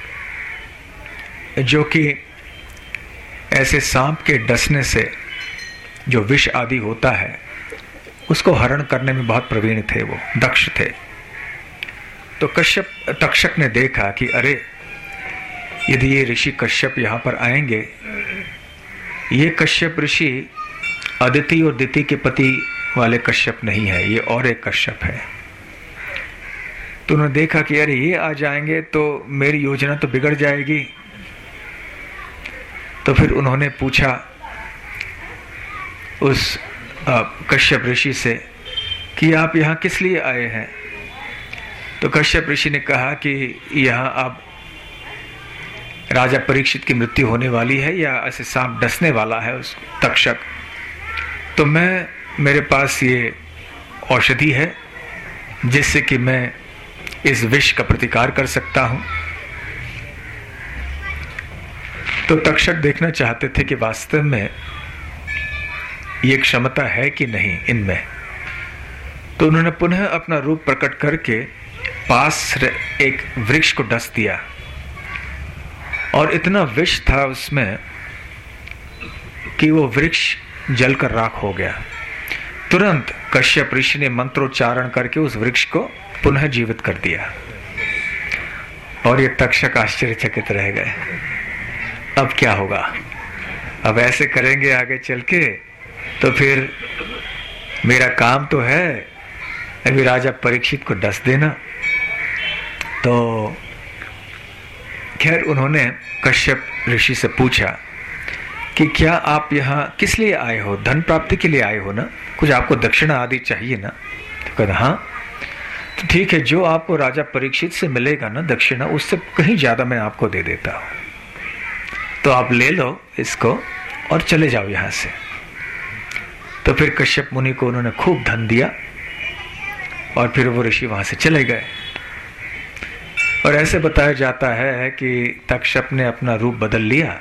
[SPEAKER 1] जो कि ऐसे सांप के डसने से जो विष आदि होता है उसको हरण करने में बहुत प्रवीण थे, वो दक्ष थे। तो कश्यप तक्षक ने देखा कि अरे यदि ये ऋषि कश्यप यहाँ पर आएंगे, ये कश्यप ऋषि अदिति और दिति के पति वाले कश्यप नहीं है, ये और एक कश्यप है। तो उन्होंने देखा कि अरे ये आ जाएंगे तो मेरी योजना तो बिगड़ जाएगी। तो फिर उन्होंने पूछा उस कश्यप ऋषि से कि आप यहाँ किस लिए आए हैं। तो कश्यप ऋषि ने कहा कि यहाँ अब राजा परीक्षित की मृत्यु होने वाली है या ऐसे सांप डसने वाला है उस तक्षक, तो मैं मेरे पास ये औषधि है जिससे कि मैं इस विष का प्रतिकार कर सकता हूं। तो तक्षक देखना चाहते थे कि वास्तव में ये क्षमता है कि नहीं इनमें। तो उन्होंने पुनः अपना रूप प्रकट करके पास एक वृक्ष को डस दिया और इतना विष था उसमें कि वो वृक्ष जलकर राख हो गया। तुरंत कश्यप ऋषि ने मंत्रोच्चारण करके उस वृक्ष को पुनः जीवित कर दिया और ये तक्षक आश्चर्यचकित रह गए। अब क्या होगा, अब ऐसे करेंगे आगे चल के तो फिर मेरा काम तो है अभी राजा परीक्षित को डस देना। तो खैर उन्होंने कश्यप ऋषि से पूछा कि क्या आप यहाँ किस लिए आए हो, धन प्राप्ति के लिए आए हो ना, कुछ आपको दक्षिणा आदि चाहिए ना। तो कहते हाँ तो ठीक है, जो आपको राजा परीक्षित से मिलेगा ना दक्षिणा, उससे कहीं ज्यादा मैं आपको दे देता हूं, तो आप ले लो इसको और चले जाओ यहां से। तो फिर कश्यप मुनि को उन्होंने खूब धन दिया और फिर वो ऋषि वहां से चले गए। और ऐसे बताया जाता है कि तक्षक ने अपना रूप बदल लिया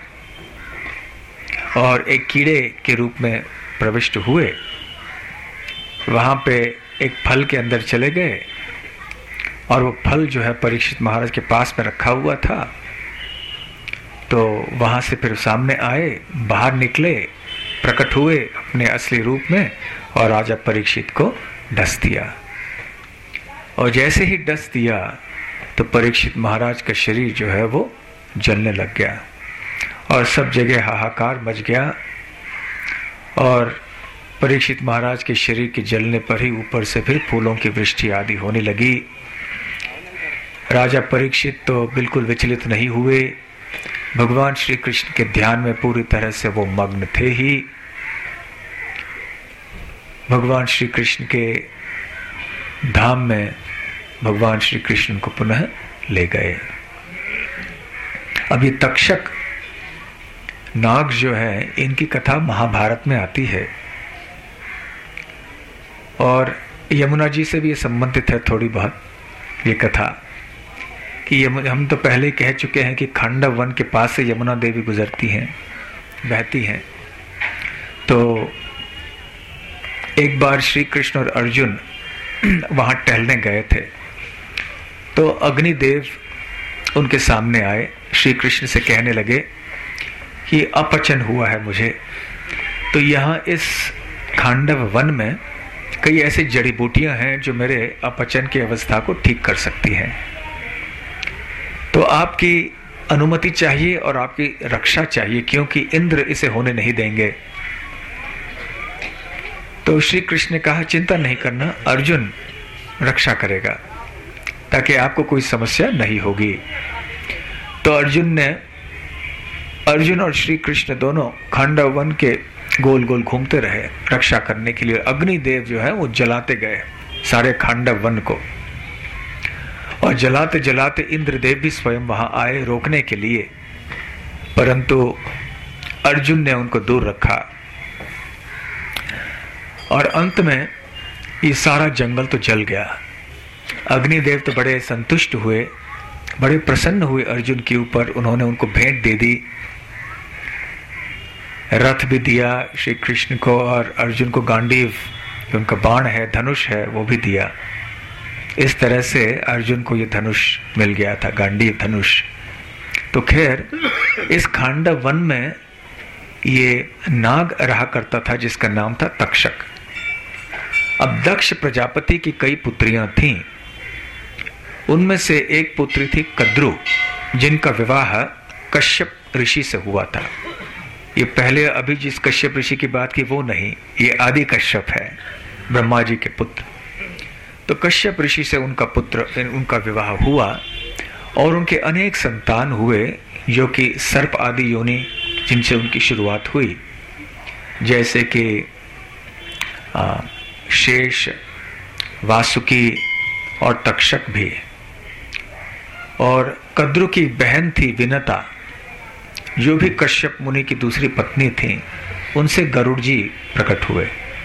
[SPEAKER 1] और एक कीड़े के रूप में प्रविष्ट हुए, वहां पे एक फल के अंदर चले गए और वो फल जो है परीक्षित महाराज के पास में रखा हुआ था। तो वहां से फिर सामने आए, बाहर निकले, प्रकट हुए अपने असली रूप में और राजा परीक्षित को डस दिया। और जैसे ही डस दिया तो परीक्षित महाराज का शरीर जो है वो जलने लग गया और सब जगह हाहाकार मच गया। और परीक्षित महाराज के शरीर के जलने पर ही ऊपर से फिर फूलों की वृष्टि आदि होने लगी। राजा परीक्षित तो बिल्कुल विचलित नहीं हुए, भगवान श्री कृष्ण के ध्यान में पूरी तरह से वो मग्न थे ही। भगवान श्री कृष्ण के धाम में भगवान श्री कृष्ण को पुनः ले गए। अब ये तक्षक नाग जो है, इनकी कथा महाभारत में आती है और यमुना जी से भी ये संबंधित है थोड़ी बहुत ये कथा कि हम तो पहले ही कह चुके हैं कि खांडव वन के पास से यमुना देवी गुजरती हैं, बहती हैं। तो एक बार श्री कृष्ण और अर्जुन वहां टहलने गए थे, तो अग्निदेव उनके सामने आए, श्री कृष्ण से कहने लगे कि अपचन हुआ है मुझे, तो यहाँ इस खांडव वन में कई ऐसी जड़ी बूटियां हैं जो मेरे अपचन की अवस्था को ठीक कर सकती हैं, तो आपकी अनुमति चाहिए और आपकी रक्षा चाहिए, क्योंकि इंद्र इसे होने नहीं देंगे। तो श्री कृष्ण ने कहा चिंता नहीं करना, अर्जुन रक्षा करेगा ताकि आपको कोई समस्या नहीं होगी। तो अर्जुन ने अर्जुन और श्री कृष्ण दोनों खांडव वन के गोल गोल घूमते रहे रक्षा करने के लिए। अग्निदेव जो है वो जलाते गए सारे खांडव वन को, और जलाते जलाते इंद्रदेव भी स्वयं वहां आए रोकने के लिए, परंतु अर्जुन ने उनको दूर रखा। और अंत में ये सारा जंगल तो जल गया। अग्निदेव तो बड़े संतुष्ट हुए, बड़े प्रसन्न हुए अर्जुन के ऊपर। उन्होंने उनको भेंट दे दी, रथ भी दिया श्री कृष्ण को, और अर्जुन को गांडीव जो उनका बाण है, धनुष है, वो भी दिया। इस तरह से अर्जुन को ये धनुष मिल गया था, गांडीव धनुष। तो खैर इस खांडव वन में ये नाग रहा करता था जिसका नाम था तक्षक। अब दक्ष प्रजापति की कई पुत्रियां थीं। उनमें से एक पुत्री थी कद्रु, जिनका विवाह कश्यप ऋषि से हुआ था। ये पहले अभी जिस कश्यप ऋषि की बात की वो नहीं, ये आदि कश्यप है, ब्रह्मा जी के पुत्र। तो कश्यप ऋषि से उनका पुत्र उनका विवाह हुआ और उनके अनेक संतान हुए, जो कि सर्प आदि योनि जिनसे उनकी शुरुआत हुई, जैसे कि शेष, वासुकी और तक्षक भी। और कद्रु की बहन थी विनता, जो भी कश्यप मुनि की दूसरी पत्नी थी, उनसे गरुड़ जी प्रकट हुए।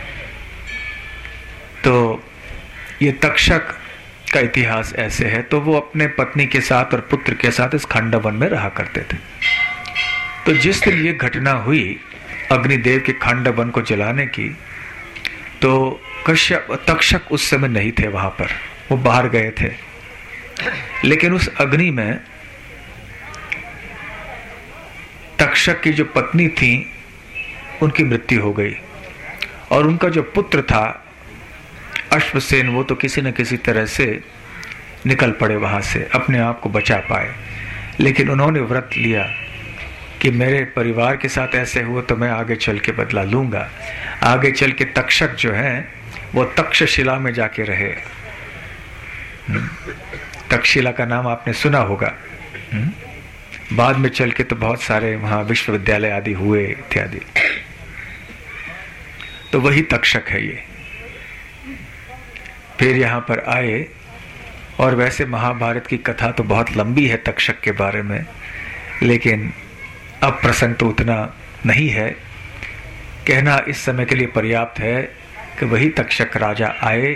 [SPEAKER 1] तो ये तक्षक का इतिहास ऐसे है। तो वो अपने पत्नी के साथ और पुत्र के साथ इस खांडव वन में रहा करते थे। तो जिस दिन ये घटना हुई अग्निदेव के खांडव वन को जलाने की, तो कश्यप तक्षक उस समय नहीं थे वहां पर, वो बाहर गए थे। लेकिन उस अग्नि में तक्षक की जो पत्नी थी उनकी मृत्यु हो गई, और उनका जो पुत्र था अश्वसेन, वो तो किसी न किसी तरह से निकल पड़े वहां से, अपने आप को बचा पाए। लेकिन उन्होंने व्रत लिया कि मेरे परिवार के साथ ऐसे हुआ तो मैं आगे चल के बदला लूंगा। आगे चल के तक्षक जो है वो तक्षशिला में जाके रहे। तक्षशिला का नाम आपने सुना होगा। बाद में चल के तो बहुत सारे वहां विश्वविद्यालय आदि हुए इत्यादि। तो वही तक्षक है ये। फिर यहाँ पर आए, और वैसे महाभारत की कथा तो बहुत लंबी है तक्षक के बारे में, लेकिन अब प्रसंग तो उतना नहीं है। कहना इस समय के लिए पर्याप्त है कि वही तक्षक राजा आए,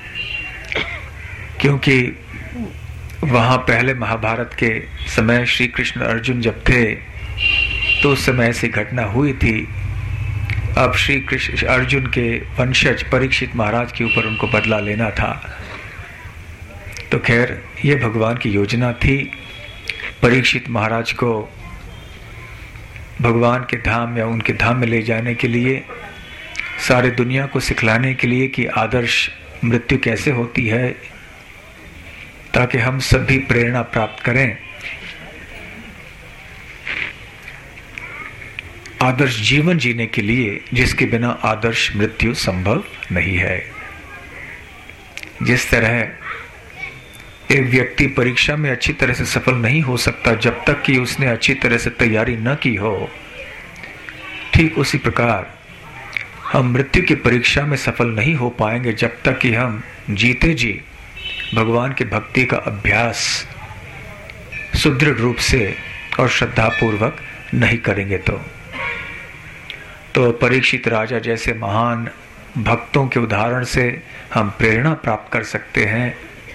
[SPEAKER 1] क्योंकि वहां पहले महाभारत के समय श्री कृष्ण अर्जुन जब थे तो उस समय ऐसी घटना हुई थी। अब श्री कृष्ण अर्जुन के वंशज परीक्षित महाराज के ऊपर उनको बदला लेना था। तो खैर ये भगवान की योजना थी, परीक्षित महाराज को भगवान के धाम या उनके धाम में ले जाने के लिए, सारे दुनिया को सिखलाने के लिए कि आदर्श मृत्यु कैसे होती है, ताकि हम सभी प्रेरणा प्राप्त करें आदर्श जीवन जीने के लिए, जिसके बिना आदर्श मृत्यु संभव नहीं है। जिस तरह एक व्यक्ति परीक्षा में अच्छी तरह से सफल नहीं हो सकता जब तक कि उसने अच्छी तरह से तैयारी न की हो, ठीक उसी प्रकार हम मृत्यु की परीक्षा में सफल नहीं हो पाएंगे जब तक कि हम जीते जी भगवान की भक्ति का अभ्यास सुदृढ़ रूप से और श्रद्धापूर्वक नहीं करेंगे। तो तो परीक्षित राजा जैसे महान भक्तों के उदाहरण से हम प्रेरणा प्राप्त कर सकते हैं।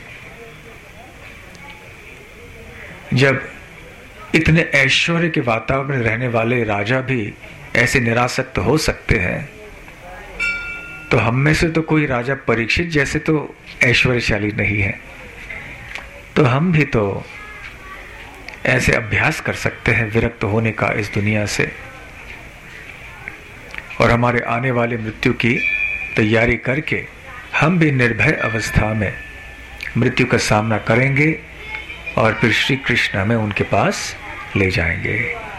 [SPEAKER 1] जब इतने ऐश्वर्य के वातावरण में रहने वाले राजा भी ऐसे निरासक्त हो सकते हैं, तो हम में से तो कोई राजा परीक्षित जैसे तो ऐश्वर्यशाली नहीं है। तो हम भी तो ऐसे अभ्यास कर सकते हैं विरक्त होने का इस दुनिया से, और हमारे आने वाले मृत्यु की तैयारी करके हम भी निर्भय अवस्था में मृत्यु का सामना करेंगे, और फिर श्री कृष्ण हमें उनके पास ले जाएंगे।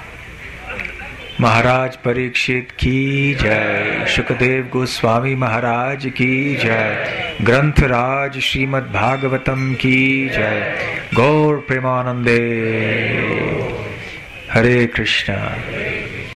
[SPEAKER 1] महाराज परीक्षित की जय, सुखदेव गोस्वामी महाराज की जय, ग्रंथराज श्रीमद् भागवतम की जय। गौर प्रेमानंदे। हरे कृष्णा।